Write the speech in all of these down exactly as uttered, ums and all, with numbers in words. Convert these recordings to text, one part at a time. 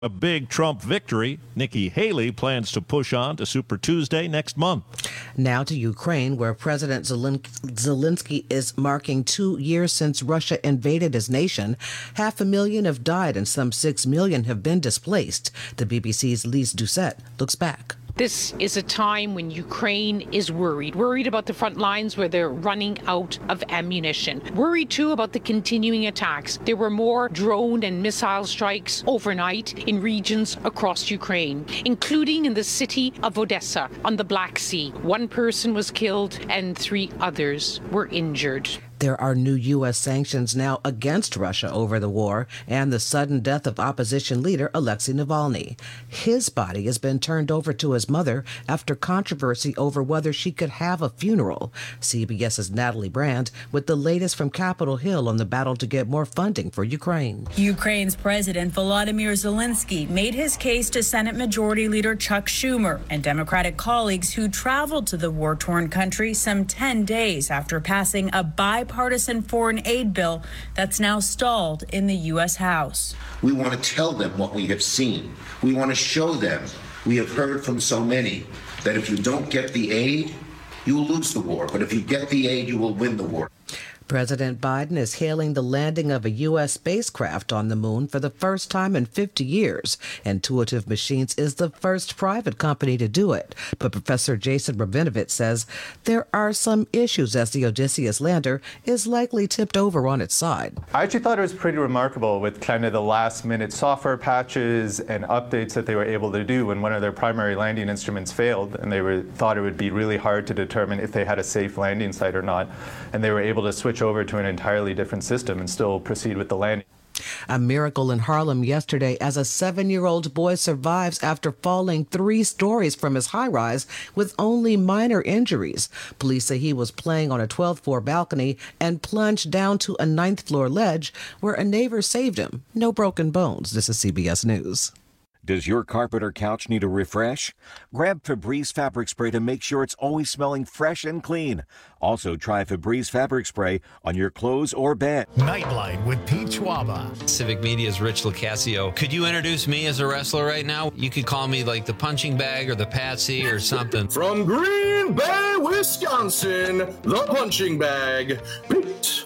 A big Trump victory. Nikki Haley plans to push on to Super Tuesday next month. Now to Ukraine, where President Zelensky is marking two years since Russia invaded his nation. Half a million have died and some six million have been displaced. The B B C's Lise Doucette looks back. This is a time when Ukraine is worried, worried about the front lines where they're running out of ammunition, worried too about the continuing attacks. There were more drone and missile strikes overnight in regions across Ukraine, including in the city of Odessa on the Black Sea. One person was killed and three others were injured. There are new U S sanctions now against Russia over the war and the sudden death of opposition leader Alexei Navalny. His body has been turned over to his mother after controversy over whether she could have a funeral. CBS's Natalie Brand with the latest from Capitol Hill on the battle to get more funding for Ukraine. Ukraine's President Volodymyr Zelensky made his case to Senate Majority Leader Chuck Schumer and Democratic colleagues who traveled to the war-torn country some ten days after passing a bipartisan Bipartisan foreign aid bill that's now stalled in the U S House. We want to tell them what we have seen. We want to show them. We have heard from so many that if you don't get the aid, you will lose the war. But if you get the aid, you will win the war. President Biden is hailing the landing of a U S spacecraft on the moon for the first time in fifty years. Intuitive Machines is the first private company to do it. But Professor Jason Rabinovich says there are some issues as the Odysseus lander is likely tipped over on its side. I actually thought it was pretty remarkable with kind of the last minute software patches and updates that they were able to do when one of their primary landing instruments failed, and they were thought it would be really hard to determine if they had a safe landing site or not. And they were able to switch over to an entirely different system and still proceed with the landing. A miracle in Harlem yesterday as a seven-year-old boy survives after falling three stories from his high-rise with only minor injuries. Police say he was playing on a twelfth floor balcony and plunged down to a ninth floor ledge where a neighbor saved him. No broken bones. This is C B S News. Does your carpet or couch need a refresh? Grab Febreze fabric spray to make sure it's always smelling fresh and clean. Also, try Febreze fabric spray on your clothes or bed. Nightlight with Pete Schwaba. Civic Media's Rich Lucasio. Could you introduce me as a wrestler right now? You could call me like the punching bag or the patsy or something. From Green Bay, Wisconsin, the punching bag, Pete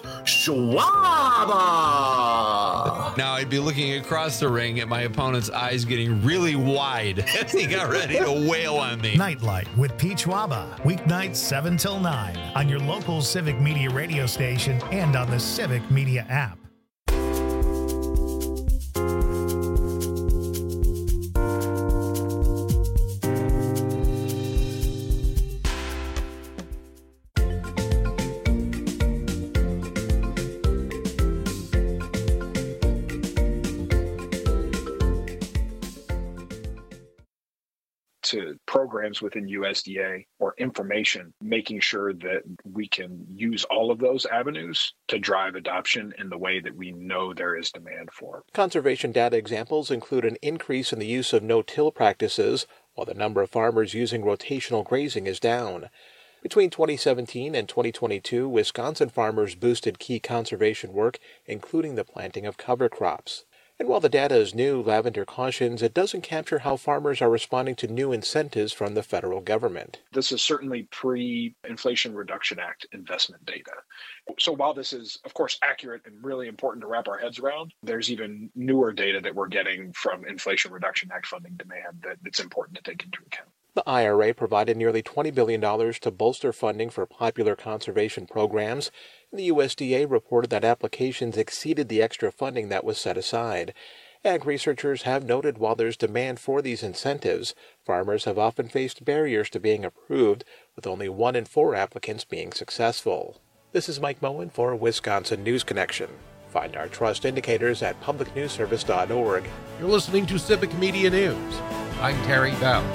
Schwaba. Now I'd be looking across the ring at my opponent's eyes getting really wide as he got ready to wail on me. Nightlight with Pete Schwaba. Weeknights seven till nine on your local Civic Media radio station and on the Civic Media app. To programs within U S D A or information, making sure that we can use all of those avenues to drive adoption in the way that we know there is demand for. Conservation data examples include an increase in the use of no-till practices, while the number of farmers using rotational grazing is down. Between twenty seventeen and twenty twenty-two, Wisconsin farmers boosted key conservation work, including the planting of cover crops. And while the data is new, Lavender cautions it doesn't capture how farmers are responding to new incentives from the federal government. This is certainly pre-Inflation Reduction Act investment data. So while this is, of course, accurate and really important to wrap our heads around, there's even newer data that we're getting from Inflation Reduction Act funding demand that it's important to take into account. The I R A provided nearly twenty billion dollars to bolster funding for popular conservation programs. The U S D A reported that applications exceeded the extra funding that was set aside. Ag researchers have noted while there's demand for these incentives, farmers have often faced barriers to being approved, with only one in four applicants being successful. This is Mike Moen for Wisconsin News Connection. Find our trust indicators at public news service dot org. You're listening to Civic Media News. I'm Terry Bell.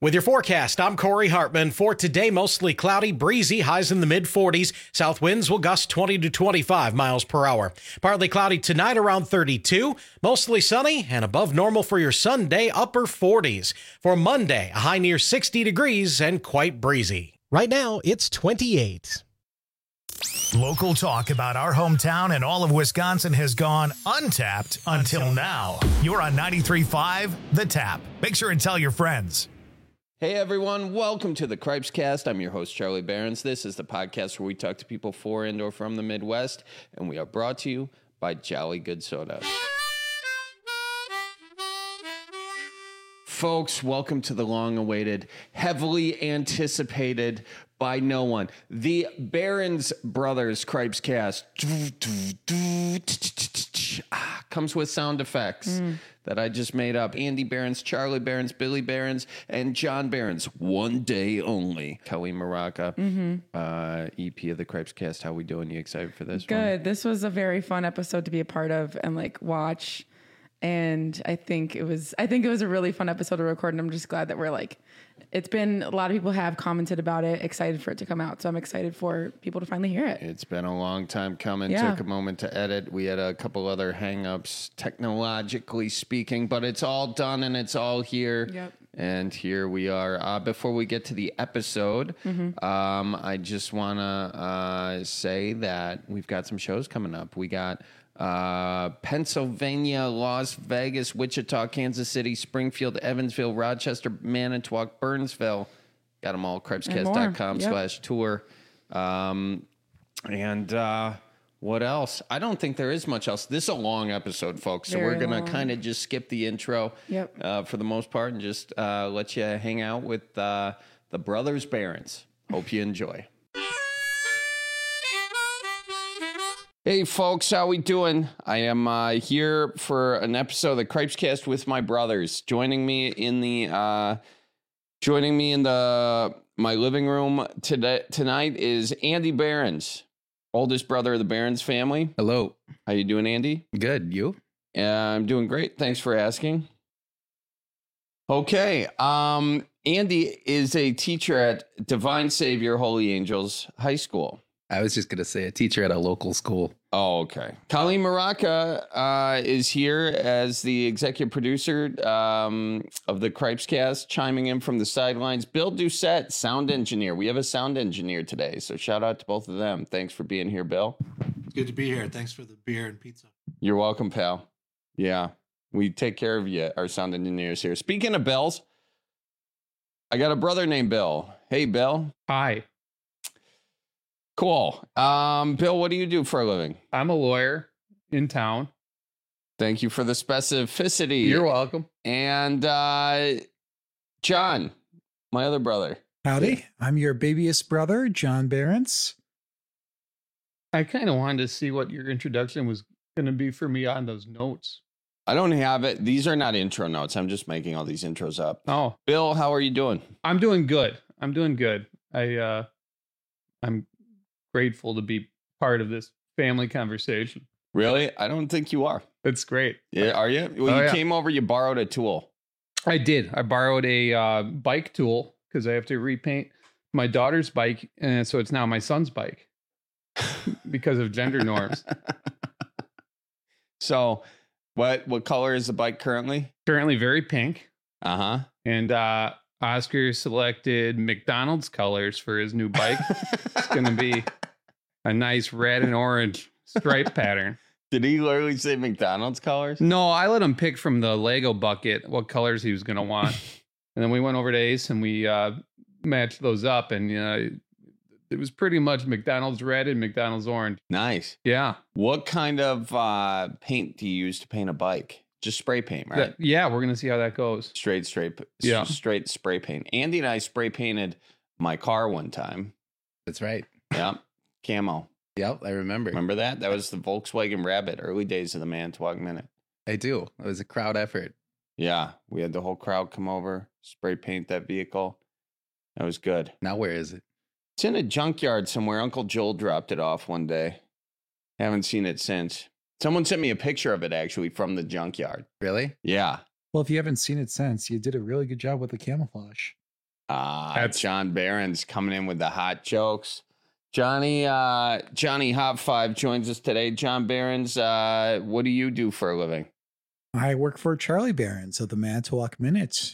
With your forecast, I'm Corey Hartman. For today, mostly cloudy, breezy, highs in the mid forties. South winds will gust twenty to twenty-five miles per hour. Partly cloudy tonight around thirty-two. Mostly sunny and above normal for your Sunday, upper forties. For Monday, a high near sixty degrees and quite breezy. Right now, it's twenty-eight. Local talk about our hometown and all of Wisconsin has gone untapped until now. You're on ninety-three point five The Tap. Make sure and tell your friends. Hey everyone, welcome to the Cripescast. I'm your host, Charlie Behrens. This is the podcast where we talk to people for and or from the Midwest, and we are brought to you by Jolly Good Soda. Folks, welcome to the long-awaited, heavily anticipated by no one, the Behrens Brothers Cripescast. Comes with sound effects mm. that I just made up. Andy Behrens, Charlie Behrens, Billy Behrens, and John Behrens. One day only. Kelly Maraca, mm-hmm. uh, E P of the Cripescast. How we doing? You excited for this Good. one? Good. This was a very fun episode to be a part of and like watch. And I think it was, I think it was a really fun episode to record. And I'm just glad that we're like, it's been, a lot of people have commented about it, excited for it to come out. So I'm excited for people to finally hear it. It's been a long time coming. Yeah. Took a moment to edit. We had a couple other hangups, technologically speaking, but it's all done and it's all here. Yep. And here we are. Uh, before we get to the episode, Mm-hmm. um, I just want to uh, say that we've got some shows coming up. We got uh, Pennsylvania, Las Vegas, Wichita, Kansas City, Springfield, Evansville, Rochester, Manitowoc, Burnsville. Got them all, cripescast dot com Yep. slash tour. Um, and uh, what else? I don't think there is much else. This is a long episode, folks, so Very we're going long. to kind of just skip the intro Yep. uh, for the most part and just uh, let you hang out with uh, the Brothers Behrens. Hope you enjoy. Hey folks, how we doing? I am uh, here for an episode of the Cripescast with my brothers. Joining me in the uh, joining me in the my living room today tonight is Andy Behrens, oldest brother of the Behrens family. Hello. How you doing, Andy? Good. You? Uh, I'm doing great. Thanks for asking. Okay. Um, Andy is a teacher at Divine Savior Holy Angels High School. I was just going to say a teacher at a local school. Oh, okay. Colleen Maraca uh, is here as the executive producer um, of the Cripescast, chiming in from the sidelines. Bill Doucette, sound engineer. We have a sound engineer today, so shout out to both of them. Thanks for being here, Bill. It's good to be here. Thanks for the beer and pizza. You're welcome, pal. Yeah, we take care of you, our sound engineers here. Speaking of Bills, I got a brother named Bill. Hey, Bill. Hi. Cool. Um, Bill, what do you do for a living? I'm a lawyer in town. Thank you for the specificity. You're welcome. And uh, John, my other brother. Howdy. I'm your babyest brother, John Behrens. I kind of wanted to see what your introduction was going to be for me on those notes. I don't have it. These are not intro notes. I'm just making all these intros up. Oh. Bill, how are you doing? I'm doing good. I'm doing good. I, uh, I'm grateful to be part of this family conversation. Really? I don't think you are. That's great. Yeah, are you? Well, Oh, you yeah. came over, you borrowed a tool. I did. I borrowed a uh, bike tool because I have to repaint my daughter's bike, and so it's now my son's bike because of gender norms. So, what what color is the bike currently? Currently, very pink. Uh huh. And uh, Oscar selected McDonald's colors for his new bike. It's going to be a nice red and orange stripe pattern. Did he literally say McDonald's colors? No, I let him pick from the Lego bucket what colors he was going to want. And then we went over to Ace and we uh, matched those up. And, you know, it was pretty much McDonald's red and McDonald's orange. Nice. Yeah. What kind of uh, paint do you use to paint a bike? Just spray paint, right? That- yeah, we're going to see how that goes. Straight, straight, Yeah. straight spray paint. Andy and I spray painted my car one time. That's right. Yeah, camo. Yep, I remember. Remember that? That was the Volkswagen Rabbit, early days of the Manitowoc Minute. I do. It was a crowd effort. Yeah, we had the whole crowd come over, spray paint that vehicle. That was good. Now where is it? It's in a junkyard somewhere. Uncle Joel dropped it off one day. Haven't seen it since. Someone sent me a picture of it, actually, from the junkyard. Really? Yeah. Well, if you haven't seen it since, you did a really good job with the camouflage. Ah, That's John Behrens coming in with the hot jokes. Johnny, uh, Johnny Hop Five joins us today. John Behrens, uh, what do you do for a living? I work for Charlie Behrens of the Manitowoc Minute.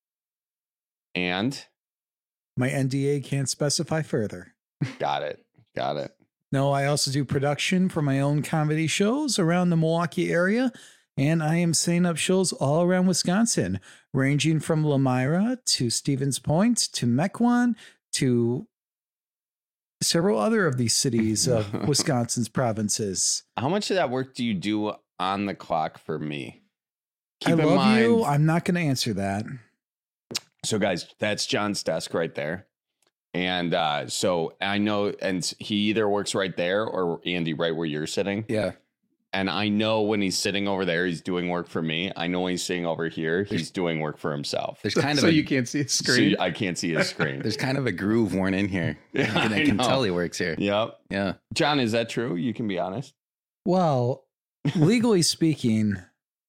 And? My N D A can't specify further. Got it. Got it. No, I also do production for my own comedy shows around the Milwaukee area, and I am setting up shows all around Wisconsin, ranging from Lamira to Stevens Point to Mequon to several other of these cities of Wisconsin's provinces. How much of that work do you do on the clock for me? Keep I love mind, you. I'm not going to answer that. So, guys, that's John's desk right there. And uh, so I know, and he either works right there or Andy, right where you're sitting. Yeah. And I know when he's sitting over there, he's doing work for me. I know when he's sitting over here, he's there's, doing work for himself. There's kind so of a, you can't see his screen. So I can't see his screen. There's kind of a groove worn in here. Yeah, I can, I can tell he works here. Yep. Yeah. John, is that true? You can be honest. Well, legally speaking,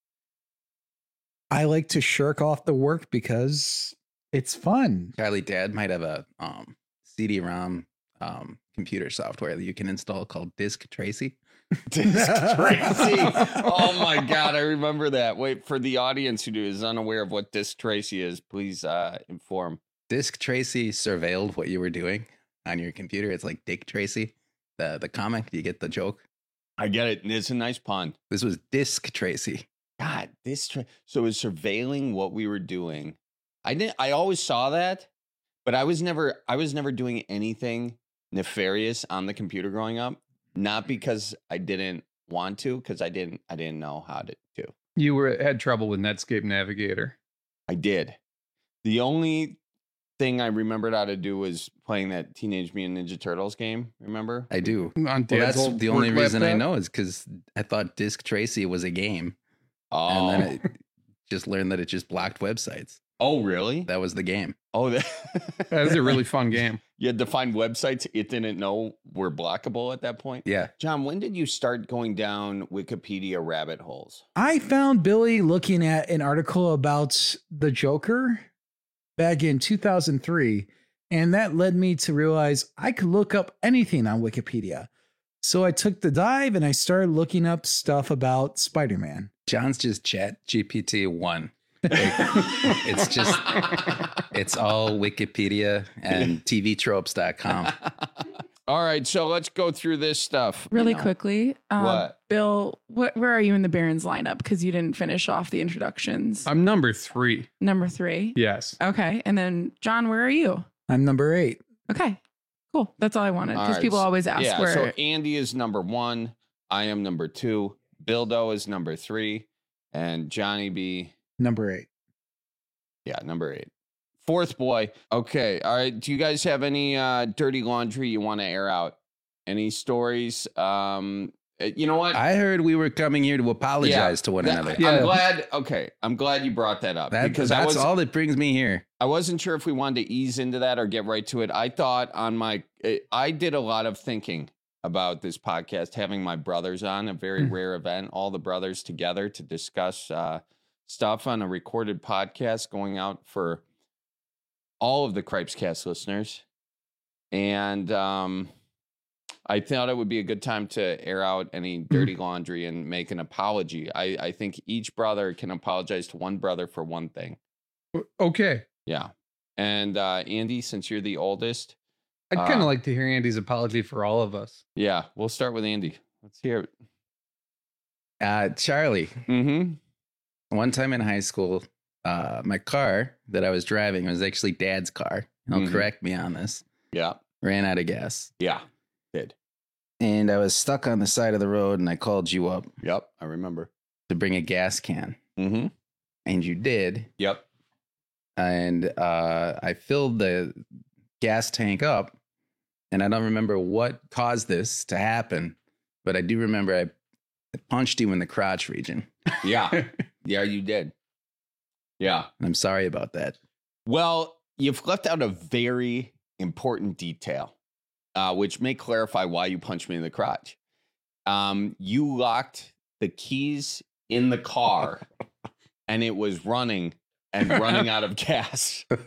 I like to shirk off the work because it's fun. Charlie, Dad might have a um, C D ROM um, computer software that you can install called Disk Tracy. Disk Tracy. Oh my God, I remember that. Wait, for the audience who is unaware of what Disk Tracy is, please uh, inform. Disk Tracy surveilled what you were doing on your computer. It's like Dick Tracy, the the comic. Do you get the joke? I get it. It's a nice pun. This was Disk Tracy. God, this tra- so it was surveilling what we were doing. I didn't. I always saw that, but I was never. I was never doing anything nefarious on the computer growing up. Not because I didn't want to, because I didn't. I didn't know how to do. You were had trouble with Netscape Navigator. I did. The only thing I remembered how to do was playing that Teenage Mutant Ninja Turtles game. Remember? I do. On well, that's the only reason I know is because I thought Disk Tracy was a game. Oh. And then I just learned that it just blocked websites. Oh, really? That was the game. Oh, that, that was a really fun game. You had to find websites it didn't know were blockable at that point? Yeah. John, when did you start going down Wikipedia rabbit holes? I found Billy looking at an article about the Joker back in two thousand three, and that led me to realize I could look up anything on Wikipedia. So I took the dive and I started looking up stuff about Spider-Man. John's just Chat G P T one. It's just, it's all Wikipedia and T V tropes dot com. All right, so let's go through this stuff. Really you know. quickly. Um, What? Bill, what, where are you in the Barons lineup? Because you didn't finish off the introductions. I'm number three. Number three? Yes. Okay. And then, John, where are you? I'm number eight. Okay. Cool. That's all I wanted. Because right, people always ask yeah, where. So Andy is number one. I am number two. Bildo is number three. And Johnny B. Number eight. Yeah, number eight. Fourth boy. Okay. All right. Do you guys have any uh, dirty laundry you want to air out? Any stories? Um, you know what? I heard we were coming here to apologize Yeah, to one that- another. I'm Yeah. glad. Okay. I'm glad you brought that up. That, because I that's was, all that brings me here. I wasn't sure if we wanted to ease into that or get right to it. I thought on my, I did a lot of thinking about this podcast, having my brothers on, a very Mm. rare event, all the brothers together to discuss uh, stuff on a recorded podcast going out for all of the Cripescast listeners. And um, I thought it would be a good time to air out any dirty laundry and make an apology. I, I think each brother can apologize to one brother for one thing. Okay. Yeah. And uh, Andy, since you're the oldest, I'd kind of uh, like to hear Andy's apology for all of us. yeah, we'll start with Andy. Let's hear it. Uh, Charlie, Mm-hmm. one time in high school, uh, my car that I was driving was actually Dad's car. He'll Mhm. correct me on this. Yeah. Ran out of gas. Yeah. Did. And I was stuck on the side of the road, and I called you up Yep. I remember. to bring a gas can. Mm-hmm. And you did. Yep. And uh, I filled the gas tank up. And I don't remember what caused this to happen, but I do remember I punched you in the crotch region. Yeah. Yeah, you did. Yeah. I'm sorry about that. Well, you've left out a very important detail, uh, which may clarify why you punched me in the crotch. Um, you locked the keys in the car and it was running and running out of gas.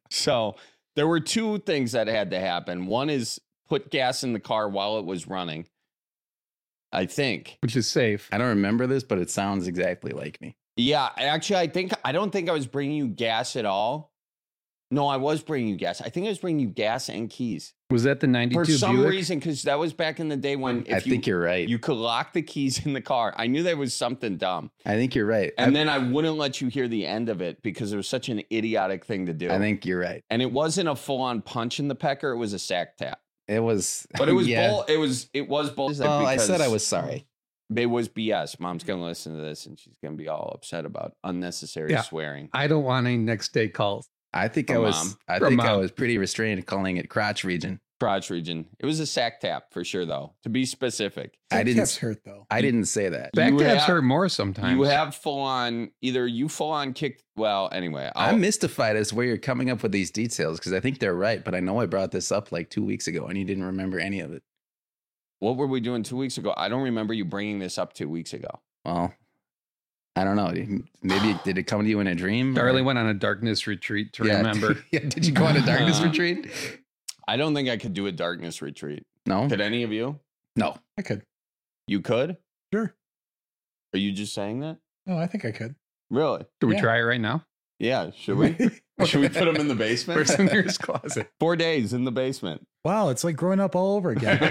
So there were two things that had to happen. One is put gas in the car while it was running, I think. Which is safe. I don't remember this, but it sounds exactly like me. Yeah, actually, I think I don't think I was bringing you gas at all. No, I was bringing you gas. I think I was bringing you gas and keys. Was that the ninety-two For some Buick? reason, because that was back in the day when if I you, think you're right. You could lock the keys in the car. I knew there was something dumb. I think you're right. And I, then I wouldn't let you hear the end of it because it was such an idiotic thing to do. I think you're right. And it wasn't a full-on punch in the pecker. It was a sack tap. It was. But it was yeah. bull. It was it was bullshit. Oh, I said I because was sorry. It was B S. Mom's gonna listen to this and she's gonna be all upset about unnecessary Yeah. swearing. I don't want any next day calls. I think I From was. mom. I From think I mom. was pretty restrained calling it crotch region. Crotch region. It was a sack tap for sure, though. To be specific, I didn't. Taps hurt though. I didn't say that. Back You tabs have- hurt more sometimes. you have full on. Either you full on kicked. Well, anyway, I'll, I'm mystified as to where you're coming up with these details because I think they're right, but I know I brought this up like two weeks ago and you didn't remember any of it. what were we doing two weeks ago? I don't remember you bringing this up two weeks ago. Well, I don't know. Maybe did it come to you in a dream? Charlie or- went on a darkness retreat to Yeah. remember. yeah. Did you go on a darkness retreat? I don't think I could do a darkness retreat. No. Could any of you? No. I could. You could? Sure. Are you just saying that? No, I think I could. Really? Should we Yeah. try it right now? Yeah. Should we? Should we put them in the basement? First in his closet. Four days in the basement. Wow, it's like growing up all over again.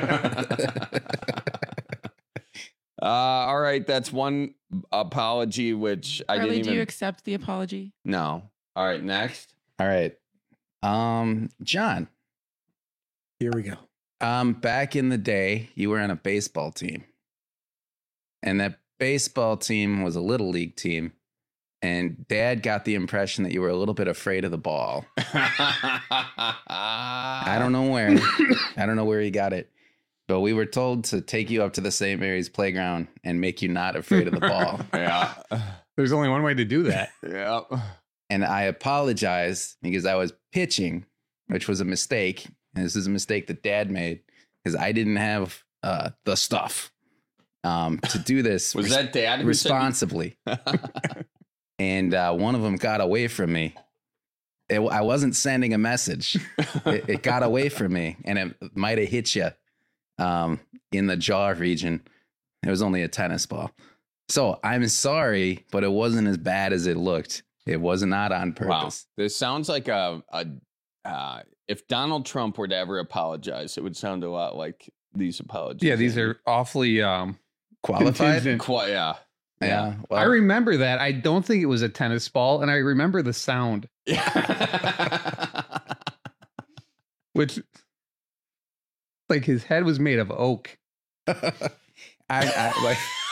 Uh, all right, that's one apology, which I Charlie, didn't do even. you accept the apology? No. All right, next. All right. Um, John. Here we go. Um, back in the day, you were on a baseball team. And that baseball team was a little league team. And Dad got the impression that you were a little bit afraid of the ball. I don't know where. I don't know where he got it. But we were told to take you up to the Saint Mary's playground and make you not afraid of the ball. Yeah. There's only one way to do that. Yeah. And I apologize because I was pitching, which was a mistake. And this is a mistake that Dad made because I didn't have uh, the stuff um, to do this. Was that Dad who said you- responsibly? And uh, one of them got away from me. It, I wasn't sending a message. It, it got away from me, and it might have hit you um, in the jaw region. It was only a tennis ball. So I'm sorry, but it wasn't as bad as it looked. It was not on Wow. purpose. This sounds like a, a uh, if Donald Trump were to ever apologize, it would sound a lot like these apologies. Yeah, these are awfully um, Qualified? contingent. Qu- yeah. Yeah. Well, I remember that. I don't think it was a tennis ball, and I remember the sound. Which, like, his head was made of oak. I, I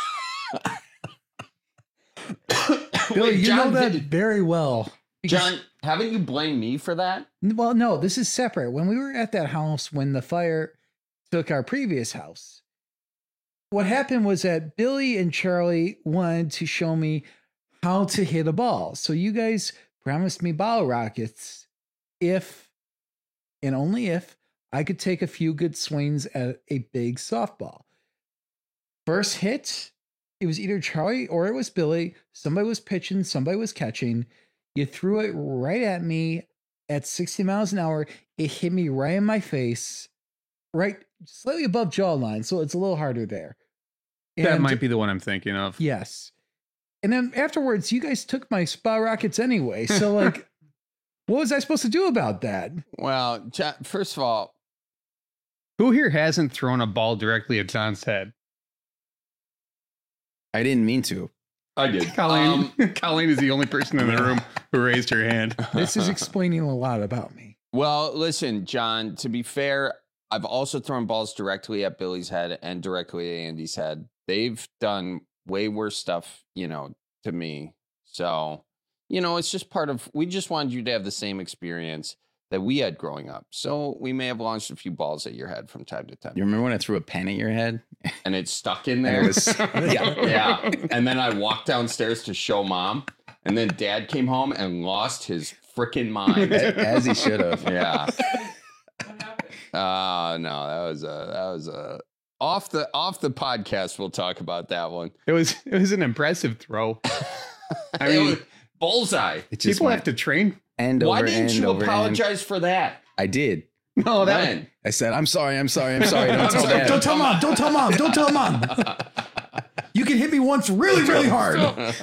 like. Billy, Wait, you John, know that did- very well. Because- John, haven't you blamed me for that? Well, no, this is separate. When we were at that house, when the fire took our previous house, what happened was that Billy and Charlie wanted to show me how to hit a ball. So you guys promised me bottle rockets if, and only if, I could take a few good swings at a big softball. First hit, it was either Charlie or it was Billy. Somebody was pitching, somebody was catching. You threw it right at me at sixty miles an hour. It hit me right in my face, right slightly above jawline. So it's a little harder there. That And- might be the one I'm thinking of. Yes. And then afterwards, you guys took my spa rockets anyway. So, like, what was I supposed to do about that? Well, John, first of all, Who here hasn't thrown a ball directly at John's head? I didn't mean to. I did. Colleen, Um, Colleen is the only person in the room who raised her hand. This is explaining a lot about me. Well, listen, John, to be fair, I've also thrown balls directly at Billy's head and directly at Andy's head. They've done way worse stuff, you know, to me. So, you know, it's just part of, we just wanted you to have the same experience that we had growing up. So we may have launched a few balls at your head from time to time. You remember when I threw a pen at your head? And it stuck in And there. it was- yeah. Yeah. And then I walked downstairs to show Mom. And then Dad came home and lost his freaking mind. As he should have. Yeah. Uh no, that was a that was a off the off the podcast. We'll talk about that one. It was it was an impressive throw. I It mean, was bullseye. It just people went, have to train End Why over didn't end you over apologize end. for that? I did. No, that When? I said, I'm sorry, I'm sorry, I'm sorry. Don't tell dad. Don't tell mom. Don't tell mom. Don't tell mom. You can hit me once really, really hard.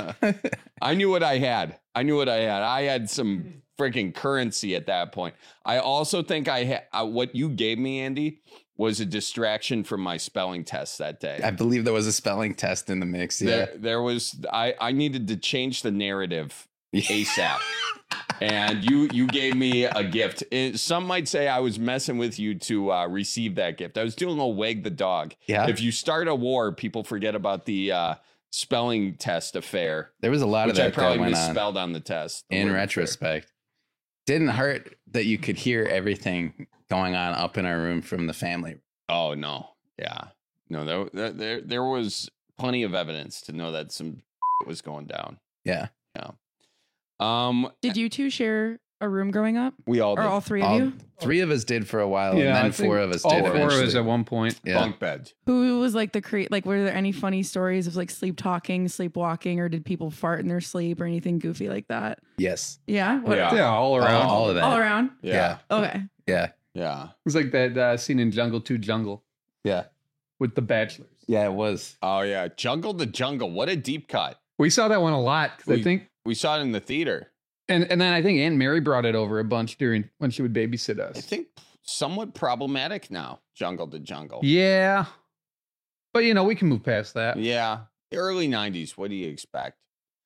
I knew what I had. I knew what I had. I had some freaking currency at that point. I also think I had uh, what you gave me, Andy, was a distraction from my spelling test that day. I believe there was a spelling test in the mix. Yeah. There, there was. I, I needed to change the narrative ASAP. And you you gave me a gift. It, some might say I was messing with you to uh, receive that gift. I was doing a wag the dog. Yeah. If you start a war, people forget about the uh, spelling test affair. There was a lot which of I that probably that went misspelled on. on the test. the In word retrospect. Didn't hurt that you could hear everything going on up in our room from the family. Oh no, yeah, no. There there there, there was plenty of evidence to know that some was going down. Yeah, yeah. Um, Did you two share a room growing up? we all Or did. all three of All- you? Three of us did for a while, Yeah, and I then think four of us all did four of eventually. us at one point. Yeah. bunk beds. Who was like the create? Like, were there any funny stories of like sleep talking, sleepwalking, or did people fart in their sleep or anything goofy like that? Yes. Yeah. What- Yeah. Yeah, all around. All, all of that. All around. Yeah, Okay. Yeah. yeah, It was like that uh, scene in Jungle two Jungle Yeah. with the bachelors. Yeah, it was. Oh yeah, Jungle the Jungle. What a deep cut. We saw that one a lot 'cause We- I think, We saw it in the theater. and and then I think Aunt Mary brought it over a bunch during when she would babysit I us. think somewhat problematic now. Jungle the Jungle. Yeah, but you know we can move past that. Yeah. Early nineties. What do you expect?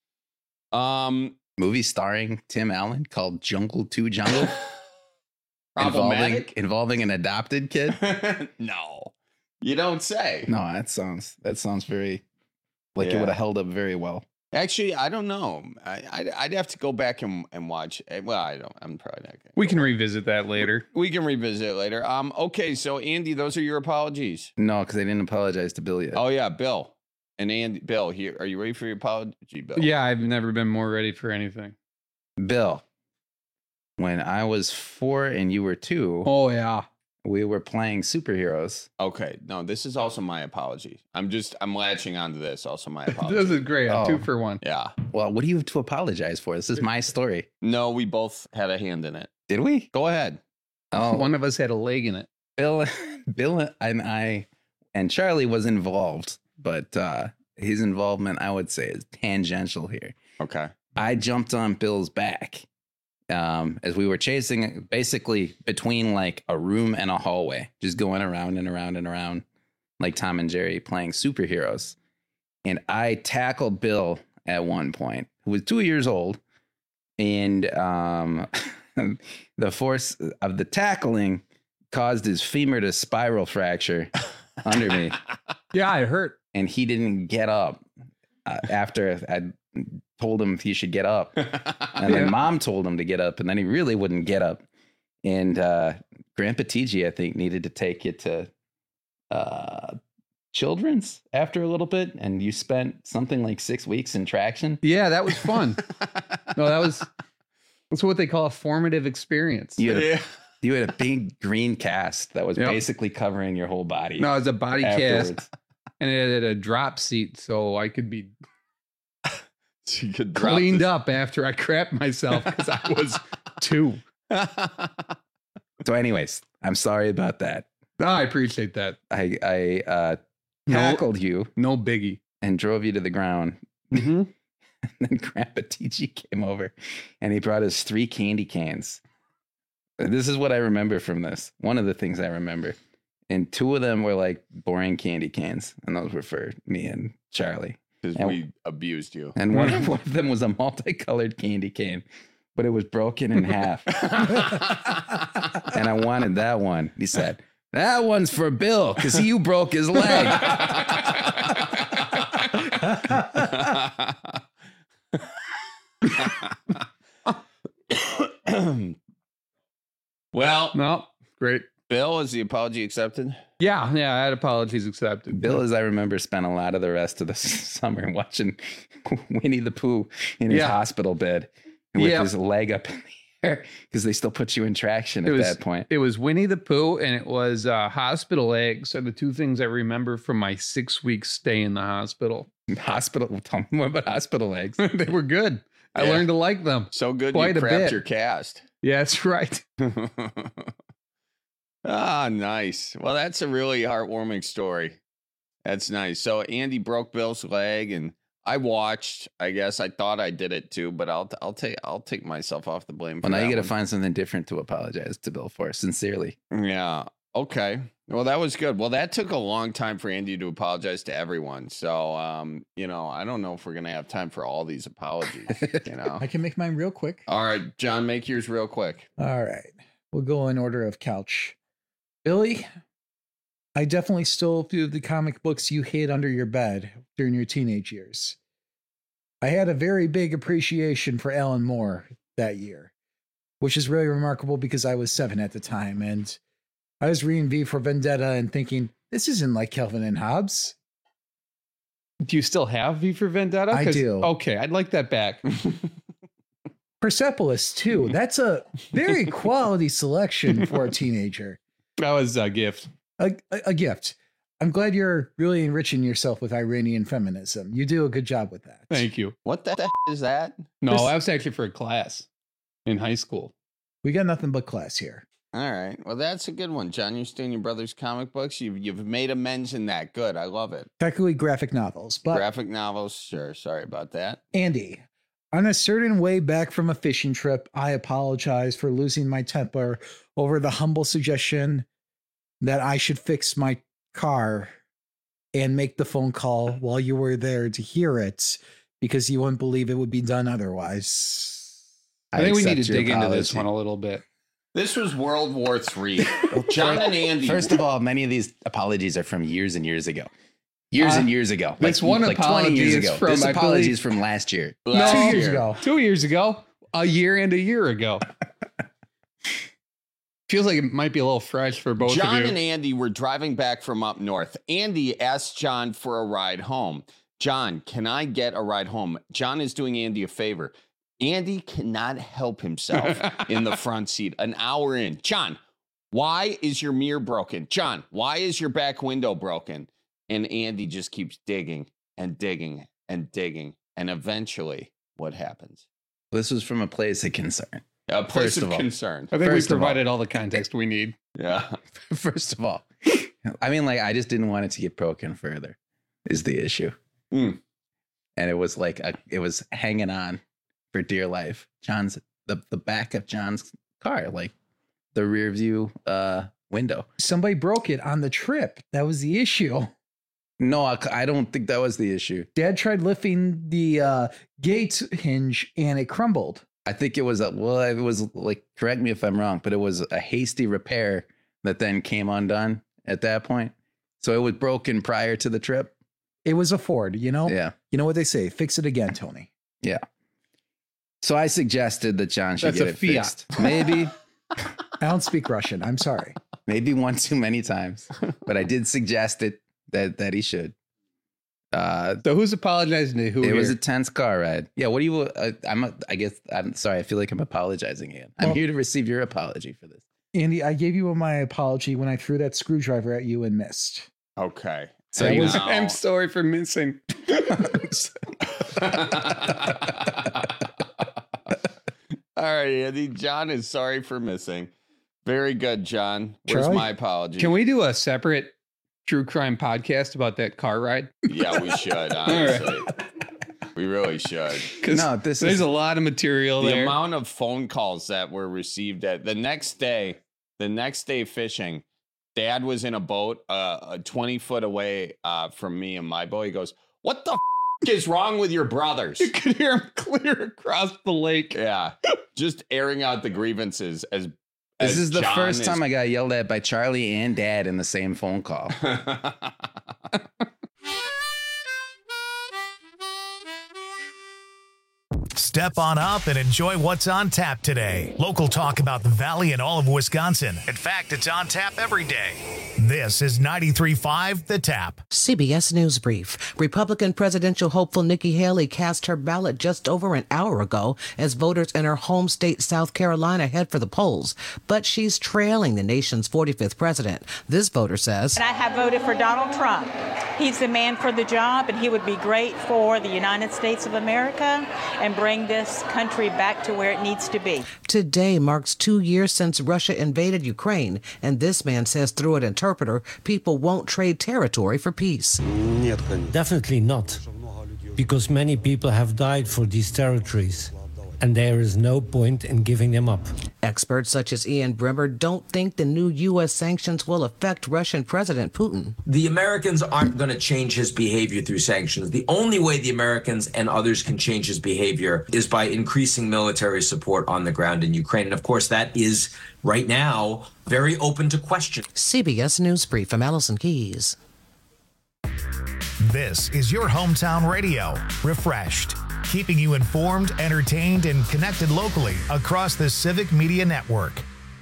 Um, Movie starring Tim Allen called Jungle two Jungle. involving, problematic? involving an adopted kid. No, you don't say. No, that sounds that sounds very like it Yeah. would have held up very well. Actually, I don't know. I, I'd, I'd have to go back and, and watch. eh, Well, I don't. I'm probably not going. We can revisit that later. We can revisit it later. Um. Okay. So, Andy, those are your apologies. No, because I didn't apologize to Bill yet. Oh yeah, Bill and Andy. Bill, here. Are you ready for your apology, Bill? Yeah, I've never been more ready for anything. Bill, when I was four and you were two, Oh yeah. we were playing superheroes. Okay. No, this is also my apology. I'm just. I'm latching onto this. Also, my apology. This is great. I'm Oh. two for one. Yeah. Well, what do you have to apologize for? This is my story. No, we both had a hand in it. Did we? Go ahead. Oh, One of us had a leg in it. Bill, Bill, and I, and Charlie was involved, but uh, his involvement, I would say, is tangential here. Okay. I jumped on Bill's back um, as we were chasing, basically between like a room and a hallway, just going around and around and around like Tom and Jerry playing superheroes. And I tackled Bill at one point, who was two years old. And um, the force of the tackling caused his femur to spiral fracture under me. Yeah, it hurt. And he didn't get up uh, after I told him he should get up. And then Yeah. mom told him to get up, and then he really wouldn't get up. And uh, Grandpa T G, I think, needed to take you to uh, Children's after a little bit. And you spent something like six weeks in traction. Yeah, that was fun. No, that was that's what they call a formative experience. You had, a, Yeah. you had a big green cast that was Yep. basically covering your whole body. No, it was a body afterwards. cast, and it had a drop seat, so I could be You could drop cleaned this- up after I crapped myself because I was two. So, anyways, I'm sorry about that. No, I appreciate that. I I uh, No- tackled you No biggie. and drove you to the ground. Mm-hmm. And then Grandpa T G came over and he brought us three candy cans. This is what I remember from this. One of the things I remember. And two of them were like boring candy cans. And those were for me and Charlie. Because And- we abused you. And one of, one of them was a multicolored candy cane, but it was broken in half. And I wanted that one. He said, that one's for Bill because you broke his leg. Well, No, great. Bill, is the apology accepted? Yeah, yeah, I had apologies accepted. Bill, as I remember, spent a lot of the rest of the summer watching Winnie the Pooh in his Yeah. hospital bed with Yeah. his leg up in the air because they still put you in traction It at was that point. It was Winnie the Pooh and it was uh, hospital eggs are the two things I remember from my six week stay in the hospital. Hospital. Tell me more about hospital eggs. They were good. I Yeah. learned to like them. So good Quite you a crapped bit. your cast. Yeah, that's right. Ah, nice. Well, that's a really heartwarming story. That's nice. So Andy broke Bill's leg, and I watched. I guess I thought I did it too, but I'll I'll take I'll take myself off the blame. For Well, now you that got to one. find something different to apologize to Bill for, sincerely. Yeah. Okay. Well, that was good. Well, that took a long time for Andy to apologize to everyone. So, um, you know, I don't know if we're gonna have time for all these apologies. You know. I can make mine real quick. All right, John, make yours real quick. All right. We'll go in order of couch. Billy, I definitely stole a few of the comic books you hid under your bed during your teenage years. I had a very big appreciation for Alan Moore that year, which is really remarkable because I was seven at the time, and I was reading V for Vendetta and thinking, this isn't like Calvin and Hobbes. Do you still have V for Vendetta? I 'Cause- do. Okay, I'd like that back. Persepolis, too. That's a very quality selection for a teenager. That was a gift. A, a, a gift. I'm glad you're really enriching yourself with Iranian feminism. You do a good job with that. Thank you. What the heck is that? No, This- that was actually for a class in high school. We got nothing but class here. All right. Well, that's a good one, John. You're stealing your brother's comic books. You've you've made amends in that. Good. I love it. Technically graphic novels, but Graphic novels. Sure. Sorry about that. Andy, on a certain way back from a fishing trip, I apologize for losing my temper over the humble suggestion that I should fix my car and make the phone call while you were there to hear it because you wouldn't believe it would be done otherwise. I, think we need to accept your dig into this apology. one a little bit. This was World War Three. John and Andy. First of all, many of these apologies are from years and years ago. Years Uh, and years ago. this like, one like apology twenty years is ago. from, This I apology believe- is from last year. Last Two years year. ago. Two years ago, a year and a year ago. Feels like it might be a little fresh for both John of you. and Andy were driving back from up north. Andy asked John for a ride home. John, can I get a ride home? John is doing Andy a favor. Andy cannot help himself in the front seat an hour in. John, why is your mirror broken? John, why is your back window broken? And Andy just keeps digging and digging and digging. And eventually, what happens? This was from a place of concern. A place First of of all. concern. I think First we of all- provided all the context we need. Yeah. First of all, I mean, like, I just didn't want it to get broken further, is the issue. Mm. And it was like, a, it was hanging on for dear life. John's, the, the back of John's car, like the rear view uh, window. Somebody broke it on the trip. That was the issue. No, I, I don't think that was the issue. Dad tried lifting the uh, gate hinge and it crumbled. I think it was a, well, it was like, correct me if I'm wrong, but it was a hasty repair that then came undone at that point. So it was broken prior to the trip. It was a Ford, you know? Yeah. You know what they say? Fix it again, Tony. Yeah. So I suggested that John should That's get a it Fiat. fixed. Maybe, I don't speak Russian. I'm sorry. maybe one too many times, but I did suggest it that, that he should. Uh, So who's apologizing to who? it was a here? tense car ride. Yeah. What do you, uh, I'm, a, I guess, I'm sorry. I feel like I'm apologizing again. I'm Well- here to receive your apology for this. Andy, I gave you my apology when I threw that screwdriver at you and missed. Okay. So And you- now- I'm sorry for missing. All right, Andy. John is sorry for missing. Very good, John. Where's Charlie? my apology? Can we do a separate true crime podcast about that car ride? Yeah, we should, honestly. We really should. Because No, this there's is- a lot of material The there. amount of phone calls that were received at the next day, the next day fishing, Dad was in a boat uh, twenty foot away uh, from me and my boat. He goes, "What the f- is wrong with your brothers?" You could hear him clear across the lake. Yeah, just airing out the grievances as. This as is the John first is- time I got yelled at by Charlie and Dad in the same phone call. Step on up and enjoy what's on tap today. Local talk about the Valley and all of Wisconsin. In fact, it's on tap every day. This is ninety-three point five The Tap. C B S News Brief. Republican presidential hopeful Nikki Haley cast her ballot just over an hour ago as voters in her home state, South Carolina, head for the polls. But she's trailing the nation's forty-fifth president. This voter says, I have voted for Donald Trump. He's the man for the job, and he would be great for the United States of America and bring this country back to where it needs to be. Today marks two years since Russia invaded Ukraine, and this man says through an interpreter, people won't trade territory for peace. Definitely not, because many people have died for these territories, and there is no point in giving them up. Experts such as Ian Bremmer don't think the new U S sanctions will affect Russian President Putin. The Americans aren't going to change his behavior through sanctions. The only way the Americans and others can change his behavior is by increasing military support on the ground in Ukraine. And of course, that is right now very open to question. C B S News Brief from Allison Keyes. This is your hometown radio, refreshed, keeping you informed, entertained, and connected locally across the Civic Media Network.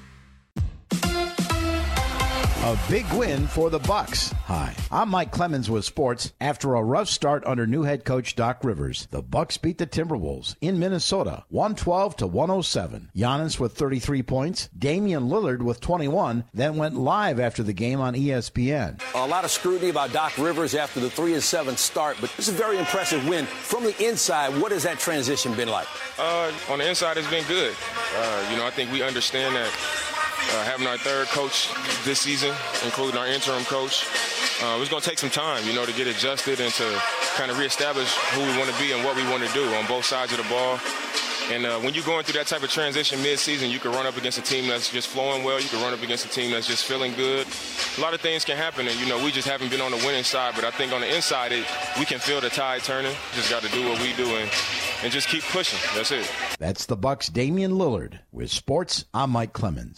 A big win for the Bucks. Hi, I'm Mike Clemens with sports. After a rough start under new head coach Doc Rivers, the Bucks beat the Timberwolves in Minnesota, one twelve to one oh seven. Giannis with thirty-three points, Damian Lillard with twenty-one, then went live after the game on E S P N. A lot of scrutiny about Doc Rivers after the three and seven start, but this is a very impressive win. From the inside, what has that transition been like? Uh, on the inside, it's been good. Uh, you know, I think we understand that uh, having our third coach this season, including our interim coach, uh, it's going to take some time, you know, to get adjusted and to kind of reestablish who we want to be and what we want to do on both sides of the ball. And uh, when you're going through that type of transition mid-season, you can run up against a team that's just flowing well. You can run up against a team that's just feeling good. A lot of things can happen, and, you know, we just haven't been on the winning side. But I think on the inside, it, we can feel the tide turning. Just got to do what we do and, and just keep pushing. That's it. That's the Bucks' Damian Lillard. With sports, I'm Mike Clemens.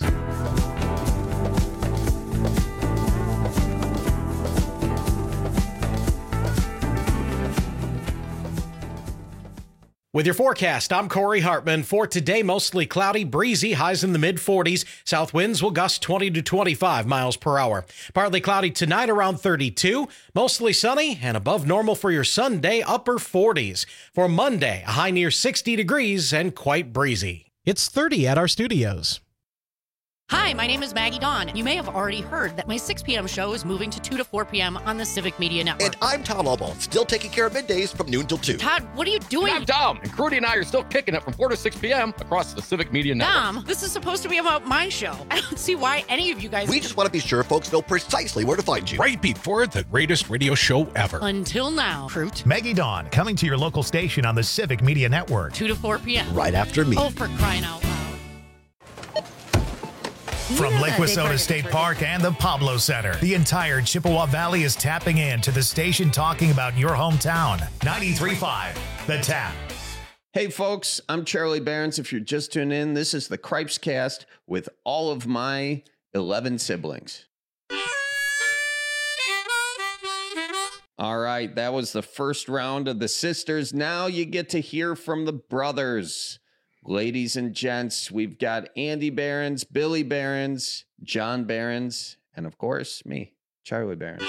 With your forecast, I'm Corey Hartman. For today, mostly cloudy, breezy, highs in the mid forties. South winds will gust twenty to twenty-five miles per hour. Partly cloudy tonight, around thirty-two. Mostly sunny and above normal for your Sunday, upper forties. For Monday, a high near sixty degrees and quite breezy. It's thirty at our studios. Hi, my name is Maggie Dawn. You may have already heard that my six p.m. show is moving to two to four p.m. on the Civic Media Network. And I'm Tom Albaugh, still taking care of middays from noon till two. Todd, what are you doing? I'm Dom, and Crudy and I are still kicking it from four to six p.m. across the Civic Media Network. Dom, this is supposed to be about my show. I don't see why any of you guys... We just want to be sure folks know precisely where to find you. Right before the greatest radio show ever. Until now. Fruit. Maggie Dawn, coming to your local station on the Civic Media Network. two to four p.m. Right after me. Oh, for crying out loud. From Lake Wissota State Park and the Pablo Center, the entire Chippewa Valley is tapping in to the station talking about your hometown. ninety-three point five, The Tap. Hey, folks, I'm Charlie Behrens. If you're just tuning in, this is the Cripes Cast with all of my eleven siblings. All right, that was the first round of the sisters. Now you get to hear from the brothers. Ladies and gents, we've got Andy Behrens, Billy Behrens, John Behrens, and of course, me, Charlie Behrens.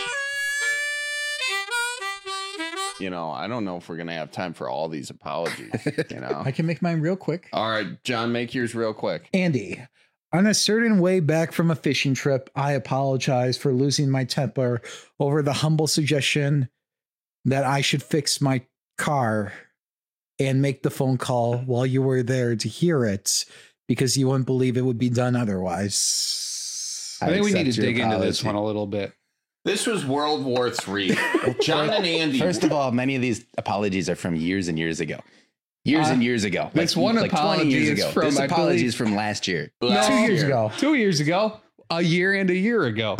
You know, I don't know if we're going to have time for all these apologies, you know. I can make mine real quick. All right, John, make yours real quick. Andy, on a certain way back from a fishing trip, I apologize for losing my temper over the humble suggestion that I should fix my car and make the phone call while you were there to hear it, because you wouldn't believe it would be done otherwise. I think we need to dig apology. into this one a little bit. This was World War Three. John and Andy. First of all, many of these apologies are from years and years ago. Years uh, and years ago. This like, one like apology years is ago. from, This I apology believe, is from last year. No, two years year. ago. Two years ago. A year and a year ago.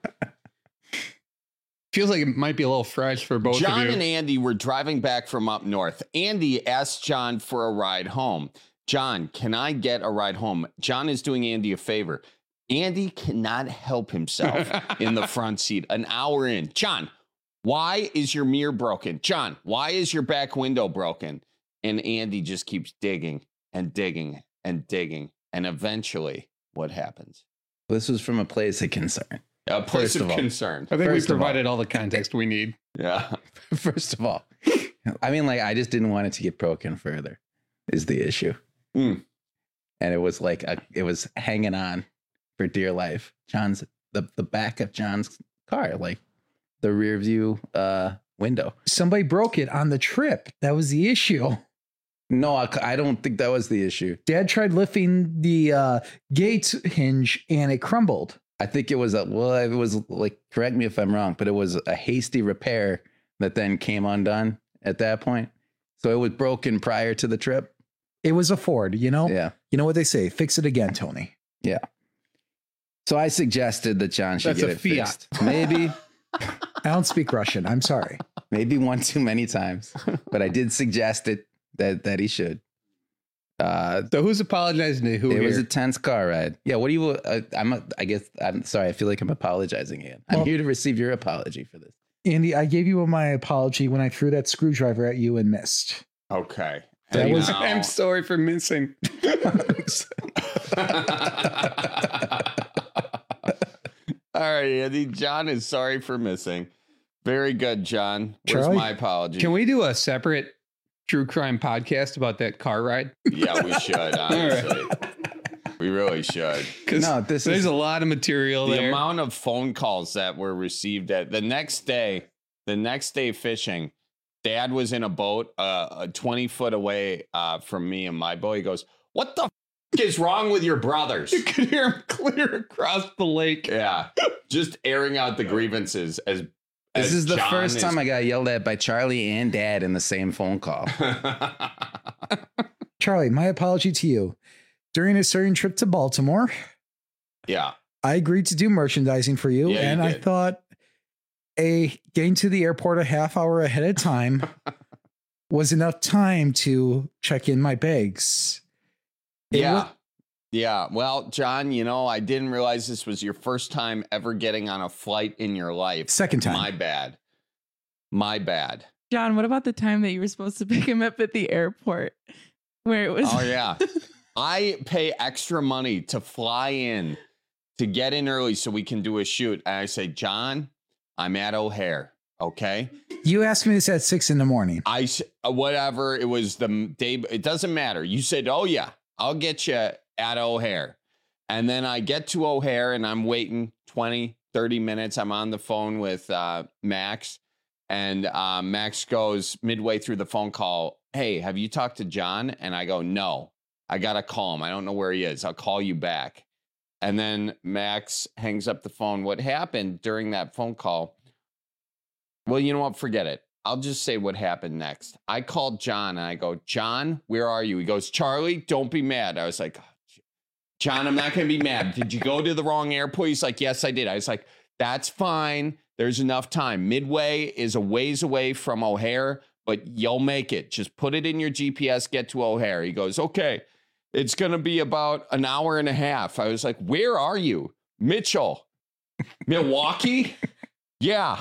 Feels like it might be a little fresh for both John of you. John and Andy were driving back from up north. Andy asked John for a ride home. John, can I get a ride home? John is doing Andy a favor. Andy cannot help himself in the front seat an hour in. John, why is your mirror broken? John, why is your back window broken? And Andy just keeps digging and digging and digging. And eventually, what happens? This was from a place of concern. A place First of, of all. concern. I think First we of all. provided all the context we need. Yeah. First of all, I mean, like, I just didn't want it to get broken further, is the issue. Mm. And it was like, a, it was hanging on for dear life. John's, the, the back of John's car, like the rear view uh, window. Somebody broke it on the trip. That was the issue. No, I, I don't think that was the issue. Dad tried lifting the uh, gate hinge and it crumbled. I think it was a, well, it was like, correct me if I'm wrong, but it was a hasty repair that then came undone at that point. So it was broken prior to the trip. It was a Ford, you know? Yeah. You know what they say? Fix it again, Tony. Yeah. So I suggested that John should That's get a it Fiat. fixed. Maybe, I don't speak Russian. I'm sorry. maybe one too many times, but I did suggest it that, that he should. Uh, So who's apologizing to who it here? was a tense car ride. Yeah. What do you, uh, I'm, a, I guess, I'm sorry. I feel like I'm apologizing again. I'm Well- here to receive your apology for this. Andy, I gave you my apology when I threw that screwdriver at you and missed. Okay. That And was- now- I'm sorry for missing. All right, Andy. John is sorry for missing. Very good, John. Where's Charlie? my apology? Can we do a separate true crime podcast about that car ride? Yeah, we should, honestly. We really should. Because No, this there's is- a lot of material The there. amount of phone calls that were received at the next day, the next day fishing, Dad was in a boat uh, twenty foot away uh, from me and my boat. He goes, "What the f- is wrong with your brothers?" You could hear him clear across the lake. Yeah, just airing out the grievances as. This as is the John first is- time I got yelled at by Charlie and Dad in the same phone call. Charlie, my apology to you. During a certain trip to Baltimore, Yeah, I agreed to do merchandising for you, Yeah, you and I did. thought a getting to the airport a half hour ahead of time was enough time to check in my bags. It yeah, wa- yeah. Well, John, you know, I didn't realize this was your first time ever getting on a flight in your life. Second time. My bad. My bad. John, what about the time that you were supposed to pick him up at the airport where it was? Oh yeah. I pay extra money to fly in to get in early so we can do a shoot. And I say, John, I'm at O'Hare. Okay. You asked me this at six in the morning. I, s- uh, whatever. It was the m- day. It doesn't matter. You said, oh yeah, I'll get you at O'Hare. And then I get to O'Hare and I'm waiting twenty, thirty minutes. I'm on the phone with uh, Max. And uh, Max goes midway through the phone call, "Hey, have you talked to John?" And I go, "No, I got to call him. I don't know where he is. I'll call you back." And then Max hangs up the phone. What happened during that phone call? Well, you know what? Forget it. I'll just say what happened next. I called John and I go, "John, where are you?" He goes, "Charlie, don't be mad." I was like, "John, I'm not going to be mad. Did you go to the wrong airport?" He's like, "Yes, I did." I was like, "That's fine. There's enough time. Midway is a ways away from O'Hare, but you'll make it. Just put it in your G P S, get to O'Hare." He goes, "Okay, it's going to be about an hour and a half." I was like, "Where are you?" "Mitchell." "Milwaukee?" "Yeah."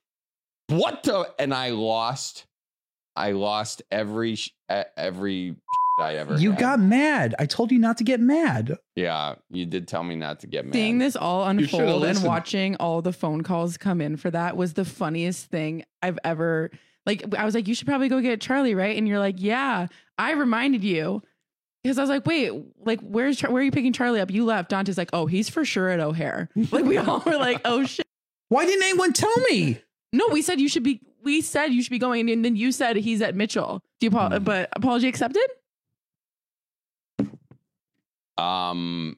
"What the?" And I lost, I lost every, sh- e- every I ever You had. got mad. I told you not to get mad. Yeah, you did tell me not to get mad. Seeing this all You should've unfold and listened. watching all the phone calls come in for that was the funniest thing I've ever, like, I was like, "You should probably go get Charlie," right? And you're like, "Yeah." I reminded you because I was like, "Wait, like, where's, Char- where are you picking Charlie up?" You left. Dante's like, "Oh, he's for sure at O'Hare." Like, we all were like, "Oh shit." Why didn't anyone tell me? No, we said you should be, we said you should be going. And then you said he's at Mitchell. Do you, apo- but apology accepted? Um,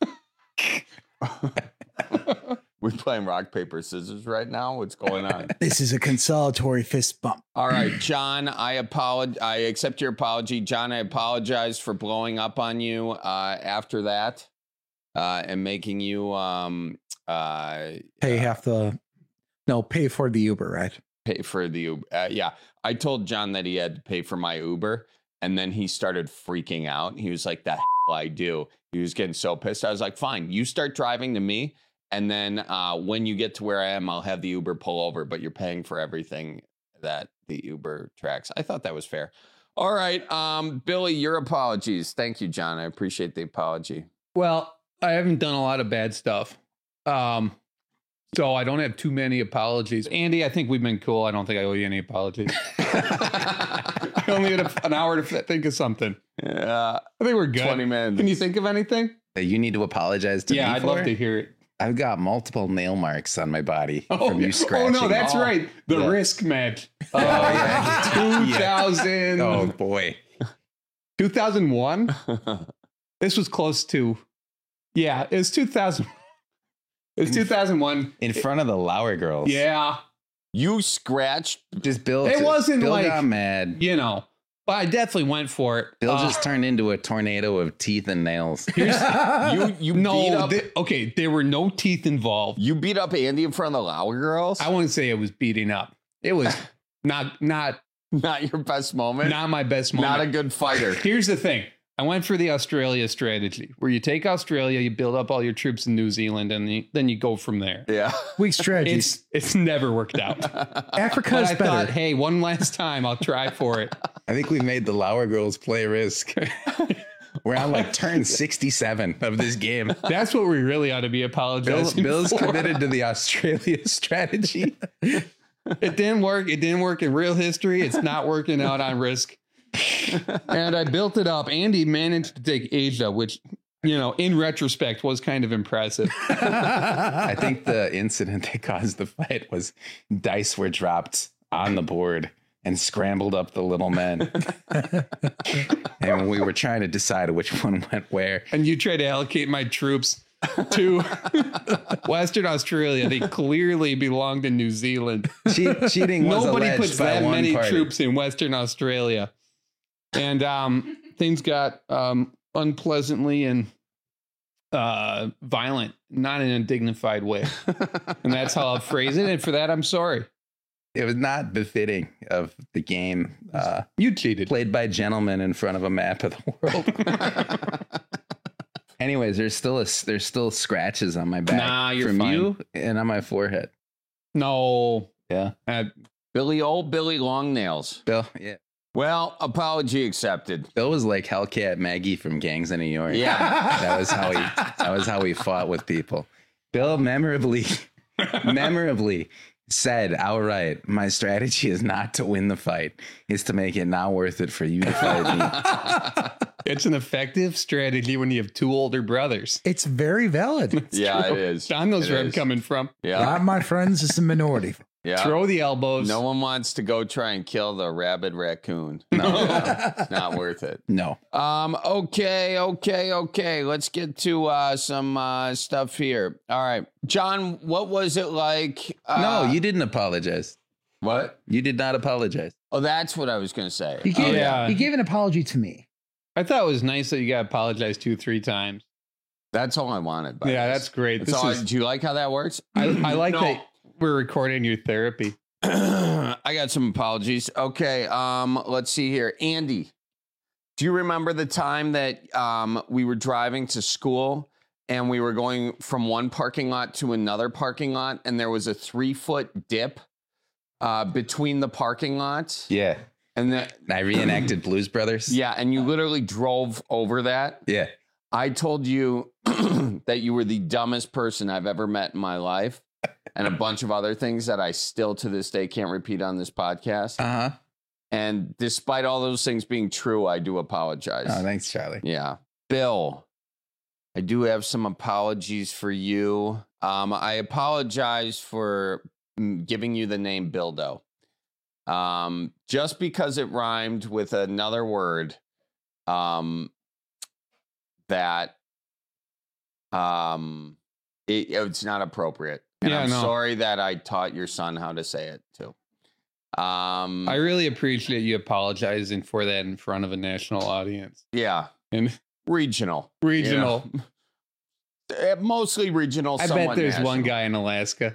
we're playing rock, paper, scissors right now. What's going on? This is a consolatory fist bump. All right, John, I apologize. I accept your apology. John, I apologize for blowing up on you uh, after that uh, and making you um, uh, Pay half the, no, pay for the Uber, right? pay for the Uber. Uh, yeah, I told John that he had to pay for my Uber, and then he started freaking out. He was like, "The hell I do." He was getting so pissed. I was like, "Fine, you start driving to me, and then uh, when you get to where I am, I'll have the Uber pull over, but you're paying for everything that the Uber tracks." I thought that was fair. All right, um, Billy, your apologies. Thank you, John. I appreciate the apology. Well, I haven't done a lot of bad stuff. Um, So I don't have too many apologies. Andy, I think we've been cool. I don't think I owe you any apologies. I only had a, an hour to f- think of something. Yeah. I think we're good. twenty minutes. Can you think of anything? That you need to apologize to yeah, me I'd for? love to hear it. I've got multiple nail marks on my body Oh, from you yeah. scratching. Oh, no, that's all. right. The Yeah. risk match. Oh, yeah. two thousand. Oh, boy. two thousand one? This was close to. Yeah, it was two thousand. It was two thousand one. In front of the Lauer girls. Yeah. You scratched. Just Bill. It wasn't Bill like. got mad. You know. But I definitely went for it. Bill Uh, just turned into a tornado of teeth and nails. You you beat No, up. they- okay, there were no teeth involved. You beat up Andy in front of the Lauer girls. I wouldn't say it was beating up. It was not not Not your best moment. not my best moment. Not a good fighter. Here's the thing. I went for the Australia strategy, where you take Australia, you build up all your troops in New Zealand, and you, then you go from there. Yeah. Weak strategy. It's it's never worked out. Africa's But I better. thought, hey, one last time, I'll try for it. I think we made the Lauer girls play risk. We're on like turn sixty-seven of this game. That's what we really ought to be Bill, apologizing Bill's for. committed to the Australia strategy. It didn't work. It didn't work in real history. It's not working out on risk. And I built it up. Andy managed to take Asia, which, you know, in retrospect was kind of impressive. I think the incident that caused the fight was dice were dropped on the board and scrambled up the little men. And we were trying to decide which one went where. And you tried to allocate my troops to Western Australia. They clearly belonged in New Zealand. Che- cheating was Nobody alleged puts by that one many party. troops in Western Australia. And um, things got um, unpleasantly and uh, violent, not in a dignified way. And that's how I'll phrase it. And for that, I'm sorry. It was not befitting of the game. Uh, you cheated. Played by gentlemen in front of a map of the world. Anyways, there's still a, there's still scratches on my back Nah, you're from fine. you and on my forehead. No. Yeah. Uh, Billy, old Billy Longnails. Bill, yeah. Well, apology accepted. Bill was like Hellcat Maggie from Gangs of New York. Yeah. that was how he that was how he fought with people. Bill memorably memorably said outright, my strategy is not to win the fight, it's to make it not worth it for you to fight me. It's an effective strategy when you have two older brothers. It's very valid. Yeah, true. it is. Don knows It where I'm is. coming from. Yeah. Not my friends, it's a minority. Yeah. Throw the elbows. No one wants to go try and kill the rabid raccoon. No, no, it's not worth it. No. Um. Okay. Okay. Okay. Let's get to uh, some uh, stuff here. All right, John. What was it like? Uh, No, you didn't apologize. What? You did not apologize. Oh, that's what I was going to say. He gave, Oh, yeah. he gave an apology to me. I thought it was nice that you got apologized two, three times. That's all I wanted. by Yeah, this. that's great. That's This all I- is- do you like how that works? I, I like No. that we're recording your therapy. I got some apologies. Okay, um, let's see here. Andy, do you remember the time that um, we were driving to school and we were going from one parking lot to another parking lot and there was a three foot dip uh, between the parking lots? Yeah. And that I reenacted Blues Brothers. Yeah, and you literally drove over that. Yeah. I told you that you were the dumbest person I've ever met in my life. And a bunch of other things that I still to this day can't repeat on this podcast. Uh-huh. And despite all those things being true, I do apologize. Oh, thanks, Charlie. Yeah. Bill, I do have some apologies for you. Um, I apologize for mm, giving you the name Bildo. Um, just because it rhymed with another word um, that um, it, it's not appropriate. And Yeah, I'm no. sorry that I taught your son how to say it too. Um, I really appreciate you apologizing for that in front of a national audience. yeah, And regional, regional. you know. Eh, mostly regional. I bet somewhat there's one national. guy in Alaska.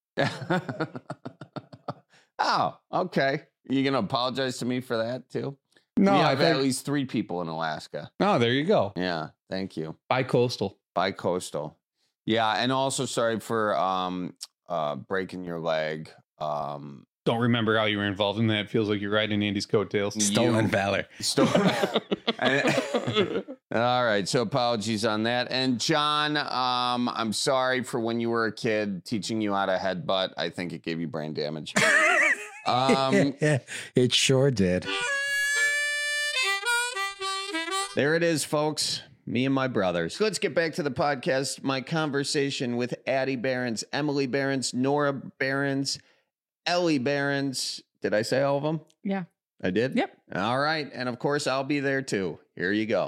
Oh, okay. You gonna apologize to me for that too? No, we I have think- at least three people in Alaska. Oh, there you go. Yeah, thank you. Bi-coastal. Bi-coastal. Yeah, and also sorry for um uh breaking your leg. Um Don't remember how you were involved in that. It feels like you're riding Andy's coattails. Stolen You- valor. Stolen. and, All right, so apologies on that. And John, um, I'm sorry for when you were a kid teaching you how to headbutt. I think it gave you brain damage. um, It sure did. There it is, folks. Me and my brothers. Let's get back to the podcast. My conversation with Addie Behrens, Emily Behrens, Nora Behrens, Ellie Behrens. Did I say all of them? Yeah. I did? Yep. All right. And of course, I'll be there too. Here you go.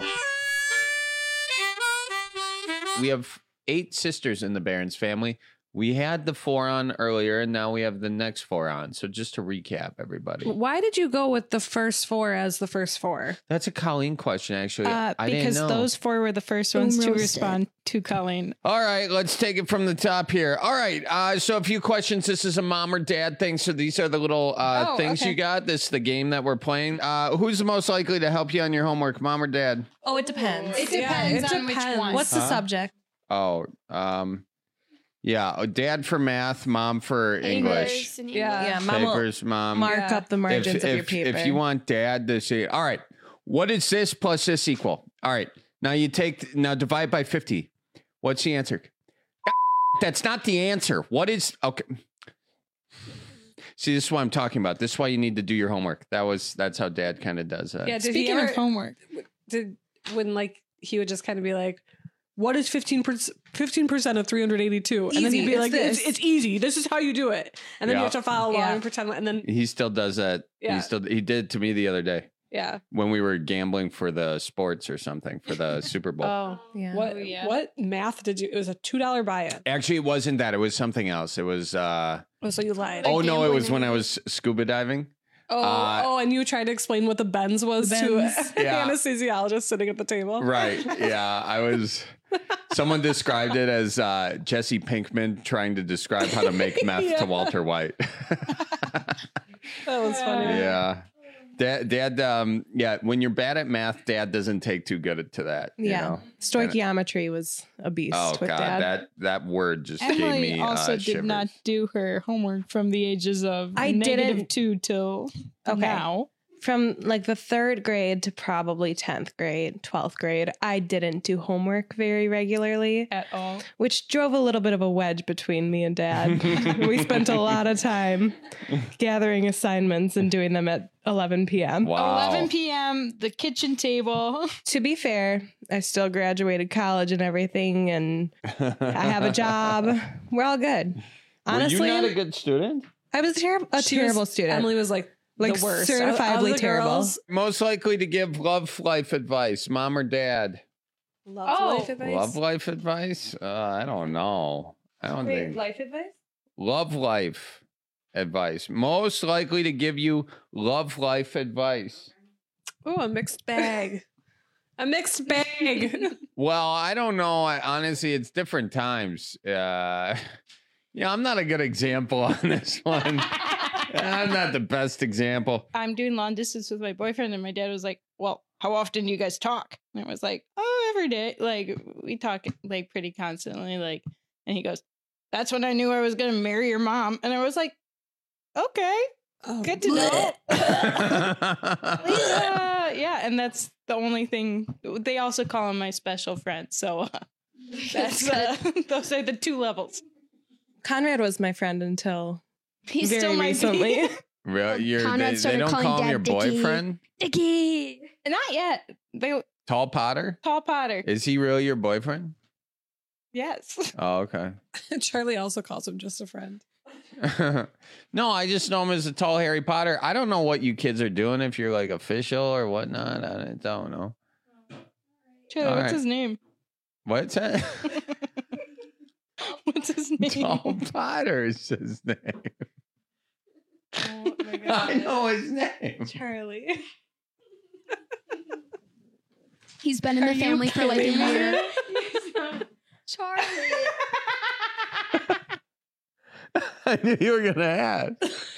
We have eight sisters in the Behrens family. We had the four on earlier, and now we have the next four on. So just to recap, everybody. Why did you go with the first four as the first four? That's a Colleen question, actually. Uh, I because didn't know. those four were the first ones to roasted. respond to Colleen. All right, let's take it from the top here. All right, uh, so a few questions. This is a mom or dad thing. So these are the little uh, Oh, things okay. you got. This is the game that we're playing. Uh, who's the most likely to help you on your homework, mom or dad? Oh, it depends. It depends it on which one. What's the Huh? subject? Oh, um, yeah, oh, dad for math, mom for English. Yeah, Yeah, mom will Papers, mom. mark Yeah. up the margins if, of your if- paper. If you want dad to say, all right, what is this plus this equal? All right, now you take, now divide by fifty. What's the answer? That's not the answer. What is, okay. See, this is what I'm talking about. This is why you need to do your homework. That was, that's how dad kind of does that. Yeah, did Speaking he ever, of homework, did when like he would just kind of be like, "What is fifteen percent of three hundred eighty-two?" And then Easy, he'd be it's like, this. it's, "It's easy. This is how you do it." And then Yeah. you have to follow along Yeah. and pretend. And then He still does that. Yeah. He still, he did to me the other day yeah. when we were gambling for the sports or something for the Super Bowl. Oh Yeah. What Oh, yeah. what math did you? It was a two dollar buy-in. Actually, it wasn't that. It was something else. It was, uh, Oh, so you lied. oh no, it Gambling was when I and- was scuba diving. Oh, uh, oh, and you tried to explain what the Benz was The to Benz. an Yeah. anesthesiologist sitting at the table. Right. Yeah. I was, someone described it as uh, Jesse Pinkman trying to describe how to make meth Yeah. to Walter White. That was funny. Yeah. Dad, dad, um, yeah, when you're bad at math, dad doesn't take too good to that. you Yeah. know? Stoichiometry was a beast Oh, with God. Dad. That, that word just gave Emily me also uh, did shivers. not do her homework from the ages of I negative didn't- two till Okay. now. From like the third grade to probably tenth grade, twelfth grade, I didn't do homework very regularly at all, which drove a little bit of a wedge between me and Dad. We spent a lot of time gathering assignments and doing them at eleven p.m. eleven p.m. the kitchen table. To be fair, I still graduated college and everything, and I have a job. We're all good. Honestly, Were you not a good student? I was terrible, a She was- terrible student. Emily was like like the worst. certifiably Of the terrible. girls, Most likely to give love life advice, mom or dad? Love Oh. life advice. Love life advice? Uh, I don't know. I don't Wait, think. life advice? Love life advice. Most likely to give you love life advice. Oh, a mixed bag. a mixed bag. Well, I don't know. I, honestly, it's different times. Uh, yeah, I'm not a good example on this one. I'm not the best example. I'm doing long distance with my boyfriend, and my dad was like, "Well, how often do you guys talk?" And I was like, "Oh, every day. Like we talk like pretty constantly." Like, and he goes, "That's when I knew I was gonna marry your mom." And I was like, "Okay, good to know." uh, yeah, and that's the only thing. They also call him my special friend, so uh, that's uh, those are the two levels. Conrad was my friend until He very still might be. recently. Real, you're, Conrad they, they started don't calling call him Dad your Dickie. boyfriend? Dickie, not yet. They Tall Potter? Paul Potter. Is he really your boyfriend? Yes. Oh, okay. Charlie also calls him just a friend. No, I just know him as a tall Harry Potter. I don't know what you kids are doing, if you're like official or whatnot. I don't know. Charlie, All what's right. his name? What's that? What's his name? Tall Potter is his name. Oh my God. I know his name. Charlie. He's been in Are the you family for like a kidding me? year. Charlie. I knew you were going to ask.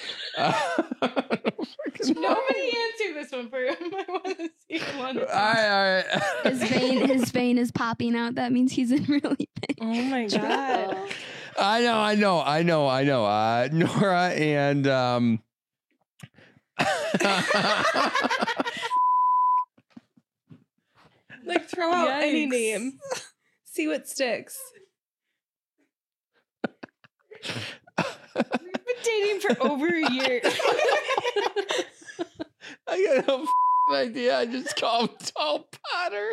Nobody answer this one for him. I want to see one. All right, all right. His vein, his vein is popping out. That means he's in really pain. Oh my God. I know, I know, I know, I know. Uh, Nora and um, Like throw out any Yikes. name. See what sticks. We've been dating for over a year. I got no f***ing idea. I just call him Tall Potter.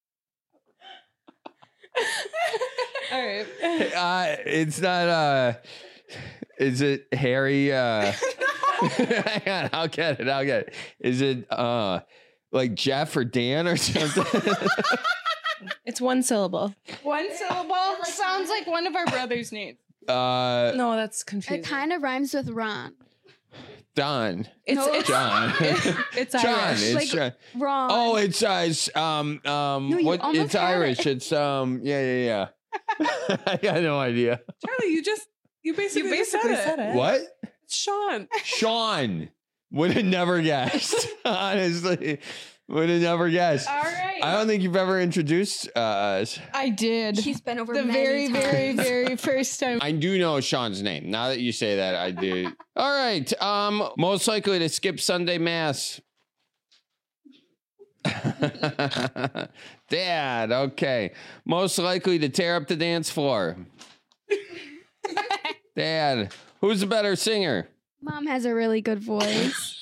All right. Uh, it's not, uh, is it Harry? Uh, hang on, I'll get it. I'll get it. Is it, uh, like Jeff or Dan or something? It's one syllable. One syllable sounds like one of our brothers' names. Uh, No, that's It confusing. kind of rhymes with Ron. Don. It's, No. it's John. It's John. Irish. It's Like John. Ron. Oh, it's uh, it's, um, um, No, you what? almost It's had Irish. it. It's um, yeah, yeah, yeah. I got no idea. Charlie, you just you basically, You basically just said it. What? It's Sean. Sean. Would have never guessed. Honestly, would have never guessed. All right. I don't think you've ever introduced uh, us. I did. He's been over the many very, times. very, very first time. I do know Sean's name. Now that you say that, I do. All right. Um, most likely to skip Sunday mass. Dad. Okay. Most likely to tear up the dance floor. Dad. Who's the better singer? Mom has a really good voice.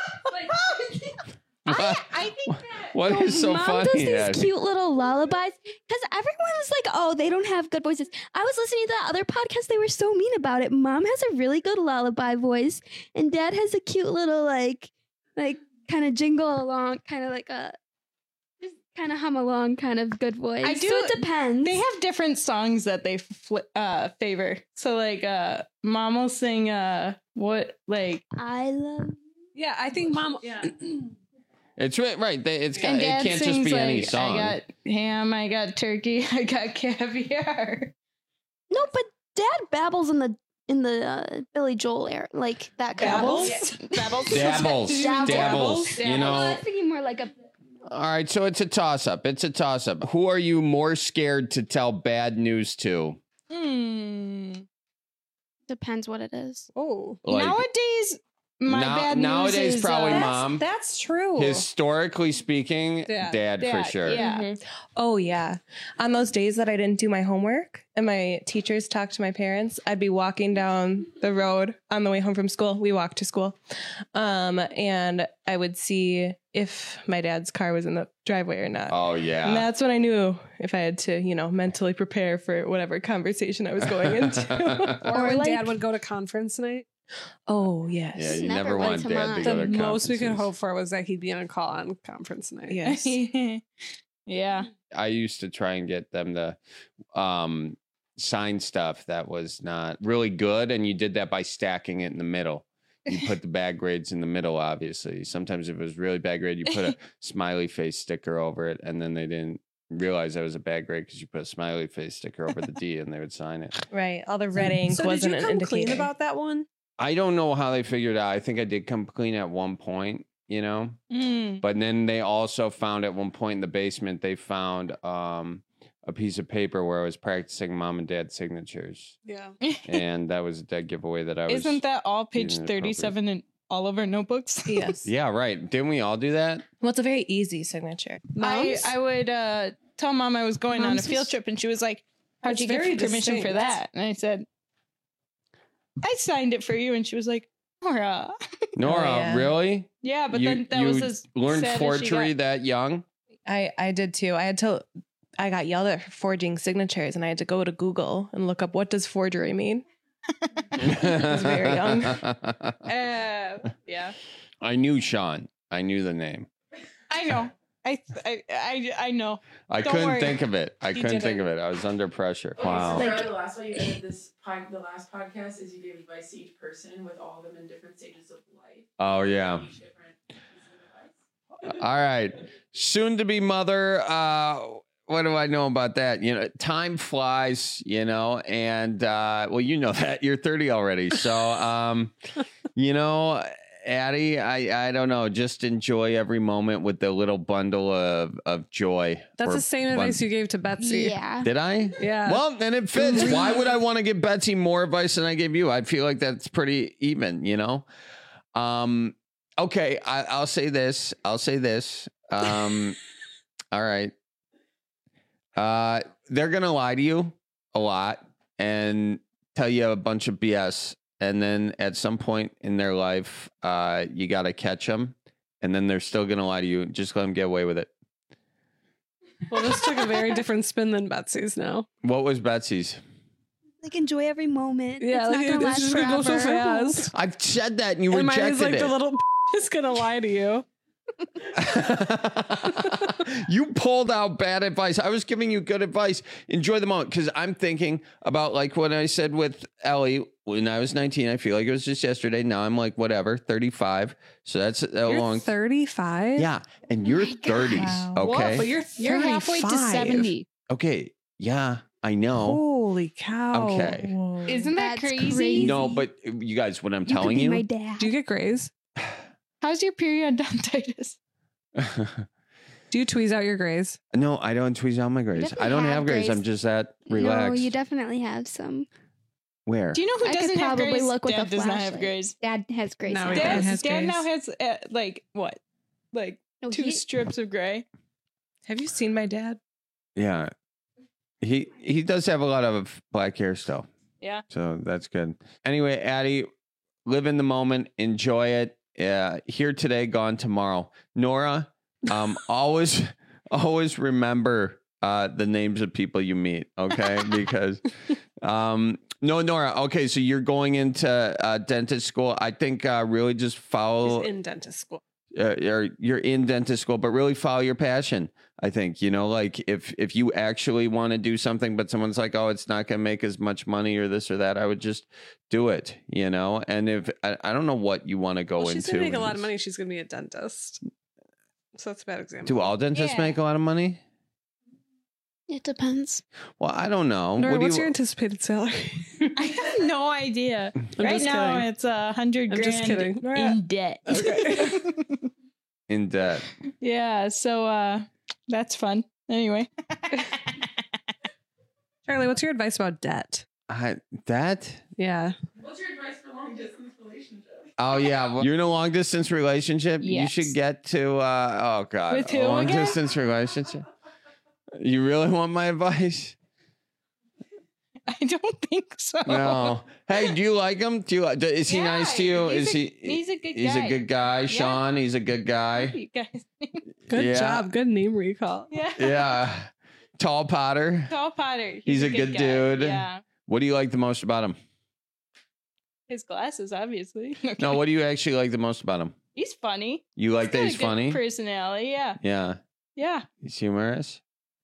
I, I think that. What is so Mom funny? does these Dad? cute little lullabies because everyone was like, "Oh, they don't have good voices." I was listening to that other podcast; they were so mean about it. Mom has a really good lullaby voice, and Dad has a cute little like, like kind of jingle along, kind of like a, just kind of hum along, kind of good voice. I do- So it depends. They have different songs that they fl- uh, favor. So like, uh, Mom will sing uh, what like I love. Yeah, I think mom. Yeah. It's right. right. They, it's got, and it Dad can't just sings be like, any song. I got ham, I got turkey, I got caviar. No, but Dad babbles in the in the uh, Billy Joel era, like that kind Babbles? of Babbles? Dabbles. Dabbles. Dabbles. You No, I know. was thinking more like a. All right. So it's a toss up. It's a toss up. Who are you more scared to tell bad news to? Hmm. Depends what it is. Oh, Like- nowadays my Now- bad news nowadays, is, probably uh, mom. That's true. Historically speaking, dad, Dad. for Dad, sure. yeah. Mhm. Oh yeah. On those days that I didn't do my homework and my teachers talked to my parents, I'd be walking down the road on the way home from school. We walked to school. Um, and I would see if my dad's car was in the driveway or not. Oh yeah. And that's when I knew if I had to, you know, mentally prepare for whatever conversation I was going into. Or when like- Dad would go to conference night. Oh yes. Yeah, you Never never, went want to dad mine. to go The to most we could conferences. hope for was that he'd be on a call on conference night. Yes. yeah. I used to try and get them to um, sign stuff that was not really good, and you did that by stacking it in the middle. You put the bad grades in the middle, obviously. Sometimes if it was really bad grade, you put a smiley face sticker over it, and then they didn't realize that was a bad grade because you put a smiley face sticker over the D, and they would sign it. Right. All the red ink So did wasn't you an come indicator. clean about that one? I don't know how they figured out. I think I did come clean at one point, you know? Mm. But then they also found at one point in the basement, they found um, a piece of paper where I was practicing mom and dad's signatures. Yeah. And that was a dead giveaway that I was. Isn't that all page using it thirty-seven in all of our notebooks? Yes. Yeah, right. Didn't we all do that? Well, it's a very easy signature. I, Mom's? I would uh, tell Mom I was going on a Mom's field is- trip, and she was like, "How'd It's you get very permission for distinct. that?" And I said, "I signed it for you." And she was like, "Nora." Nora, yeah. really? Yeah, but you, then that you was as learned sad as she forgery got. that young? I, I did too. I had to, I got yelled at for forging signatures and I had to go to Google and look up what does forgery mean? I was very young. Uh, yeah, I knew Sean. I knew the name. I know. I I I, I know. I Don't couldn't worry. think of it. I You couldn't think didn't. of it. I was under pressure. Wow. Like, the last one you did this pod, the last podcast is you gave advice to each person with all of them in different stages of life. Oh, yeah. Each different pieces of advice. All right. Soon to be mother. Uh, what do I know about that? You know, time flies, you know, and uh, well, you know that you're thirty already. So, um, you know, Addie, I, I don't know. Just enjoy every moment with the little bundle of, of joy. That's or the same bun- advice you gave to Betsy. Yeah. Did I? Yeah. Well, then it fits. Why would I want to give Betsy more advice than I gave you? I feel like that's pretty even, you know? Um, okay, I, I'll say this. I'll say this. Um, all right. Uh, they're going to lie to you a lot and tell you a bunch of B S. And then at some point in their life, uh, you got to catch them. And then they're still going to lie to you. Just let them get away with it. Well, this took a very different spin than Betsy's now. What was Betsy's? Like, enjoy every moment. Yeah, it's like, not gonna it's last just gonna go so forever. fast. I've said that and you and mine rejected is like it. the little is gonna lie to you. You pulled out bad advice. I was giving you good advice. Enjoy the moment, because I'm thinking about like what I said with Ellie when I was nineteen. I feel like it was just yesterday. Now I'm like whatever, thirty-five. So that's a You're long. thirty-five. Yeah, and you're thirties. Wow. Okay, What? But you're You're halfway to thirty-five. seventy. okay. Yeah, I know. Holy cow! Okay. Isn't that That's crazy? crazy. No, but you guys, what I'm You could telling be you. my dad. Do you get grays? How's your periodontitis? Do you tweeze out your grays? No, I don't tweeze out my grays. definitely I don't have have grays. grays. I'm just that No, relaxed. you definitely have some. Where? Do you know who I could doesn't have probably grays? look with Dad a does not have flashlight. grays. Dad has grays. No, now. he Dad, Dad has Dad grays. now has uh, like what? Like No, two he- strips of gray. Have you seen my dad? Yeah, he he does have a lot of black hair still. Yeah. So that's good. Anyway, Addie, live in the moment, enjoy it. Yeah, here today, gone tomorrow. Nora, um, always, always remember uh, the names of people you meet, okay? Because, um, no, Nora. Okay, so you're going into uh, dentist school. I think uh, really just follow. He's in dentist school. Uh, or you're in dentist school, but really follow your passion. I think, you know, like if if you actually want to do something, but someone's like, oh, it's not going to make as much money or this or that, I would just do it, you know. And if I, I don't know what you want to go Well, into. she's gonna make a in lot of this. money. She's gonna be a dentist. So that's a bad example. Do all dentists Yeah. make a lot of money? It depends. Well, I don't know. Nora, What do what's you- your anticipated salary? I have no idea. right just now, kidding. it's a hundred I'm grand just kidding. in debt. in debt? Yeah. So uh, that's fun. Anyway, Charlie, what's your advice about debt? I, that? Yeah. What's your advice for long distance relationship? Oh yeah, well, you're in a long distance relationship. Yes. You should get to. uh Oh god, With who a long again? distance relationship. You really want my advice? I don't think so. No. Hey, do you like him? Do you? do- Is he Yeah, nice to you? he's Is a- he? he's a good He's guy. a good guy. Yeah. Sean, he's a good guy. You guys, Good Yeah. job. Good name recall. yeah. Yeah. Tall Potter. Tall Potter. He's a good guy. dude. Yeah. What do you like the most about him? His glasses, obviously. No, what do you actually like the most about him? He's funny. You like that got a he's good funny? Personality. Yeah. Yeah. Yeah. He's humorous.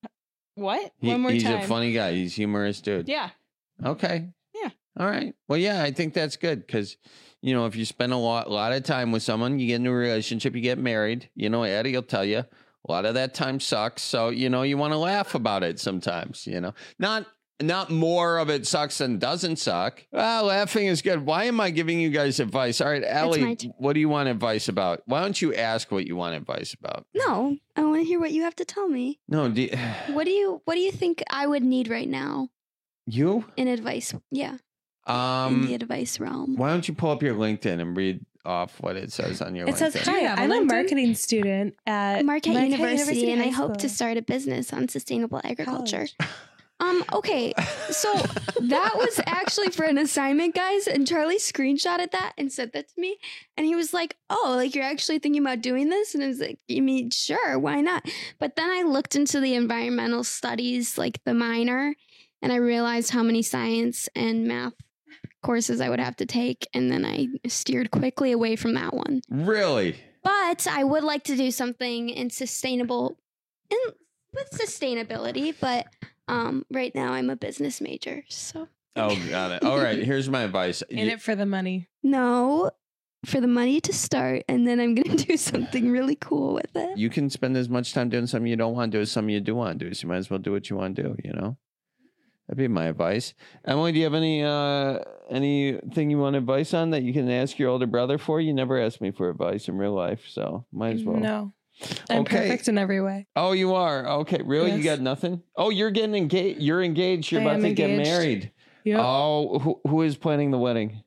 What? He- One more he's time. a funny guy. He's humorous dude. Yeah. Okay. Yeah. All right. Well, yeah, I think that's good because, you know, if you spend a lot, lot of time with someone, you get into a relationship, you get married, you know, Eddie will tell you a lot of that time sucks. So, you know, you want to laugh about it sometimes, you know, not, not more of it sucks than doesn't suck. Ah, laughing is good. Why am I giving you guys advice? All right, my Allie, turn. what do you want advice about? Why don't you ask what you want advice about? No, I want to hear what you have to tell me. No, do you, What do you What do you think I would need right now you? in advice? Yeah, in Um, the advice realm. why don't you pull up your LinkedIn and read off what it says on your It LinkedIn? says, "Hi, have a I'm a LinkedIn? marketing student at Marquette, University, and I High hope to School." start a business on sustainable agriculture. Um, okay, so that was actually for an assignment, guys, and Charlie screenshotted that and sent that to me, and he was like, "Oh, like you're actually thinking about doing this?" And I was like, "I mean, sure, why not?" But then I looked into the environmental studies, like the minor, and I realized how many science and math courses I would have to take, and then I steered quickly away from that one. Really? But I would like to do something in sustainable, in with sustainability. But um, right now I'm a business major, so Oh, got it. All right. Here's my advice. In You- it for the money. no, for the money to start, and then I'm gonna do something really cool with it. you can spend as much time doing something you don't want to do as something you do want to do. So you might as well do what you want to do, you know? That'd be my advice. Emily, do you have any uh anything you want advice on that you can ask your older brother for? You never asked me for advice in real life, so might as well. No. I'm Okay. perfect in every way. Oh, you are? Okay. Really? You Yes. got nothing? Oh, you're getting engaged. You're engaged. You're I about am to get engaged. married. Yep. Oh, who, who is planning the wedding?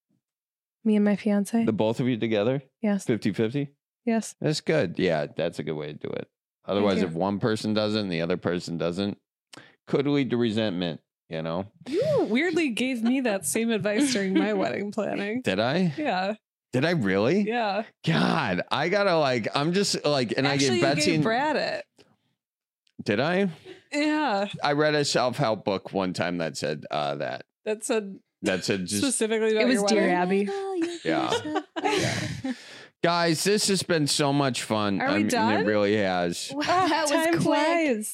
Me and my fiance. The both of you together? Yes. fifty-fifty? Yes. That's good. Yeah, that's a good way to do it. Otherwise, you. if one person does it and the other person doesn't, could lead to resentment, you know? You weirdly gave me that same advice during my wedding planning. Did I? Yeah. Did I really? Yeah. God, I gotta like, I'm just like, and Actually, I you get Betsy. gave and- Brad it. Did I? Yeah. I read a self-help book one time that said uh, that. That said That said just specifically about It was your Dear wedding. Abby. yeah. yeah. Guys, this has been so much fun. Are I we mean, done? It really has. Wow, that was Time quick. flies.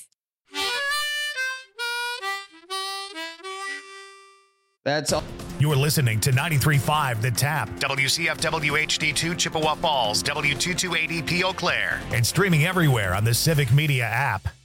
That's all. You're listening to ninety-three point five The Tap, W C F W H D two Chippewa Falls, W two two eighty P Eau Claire, and streaming everywhere on the Civic Media app.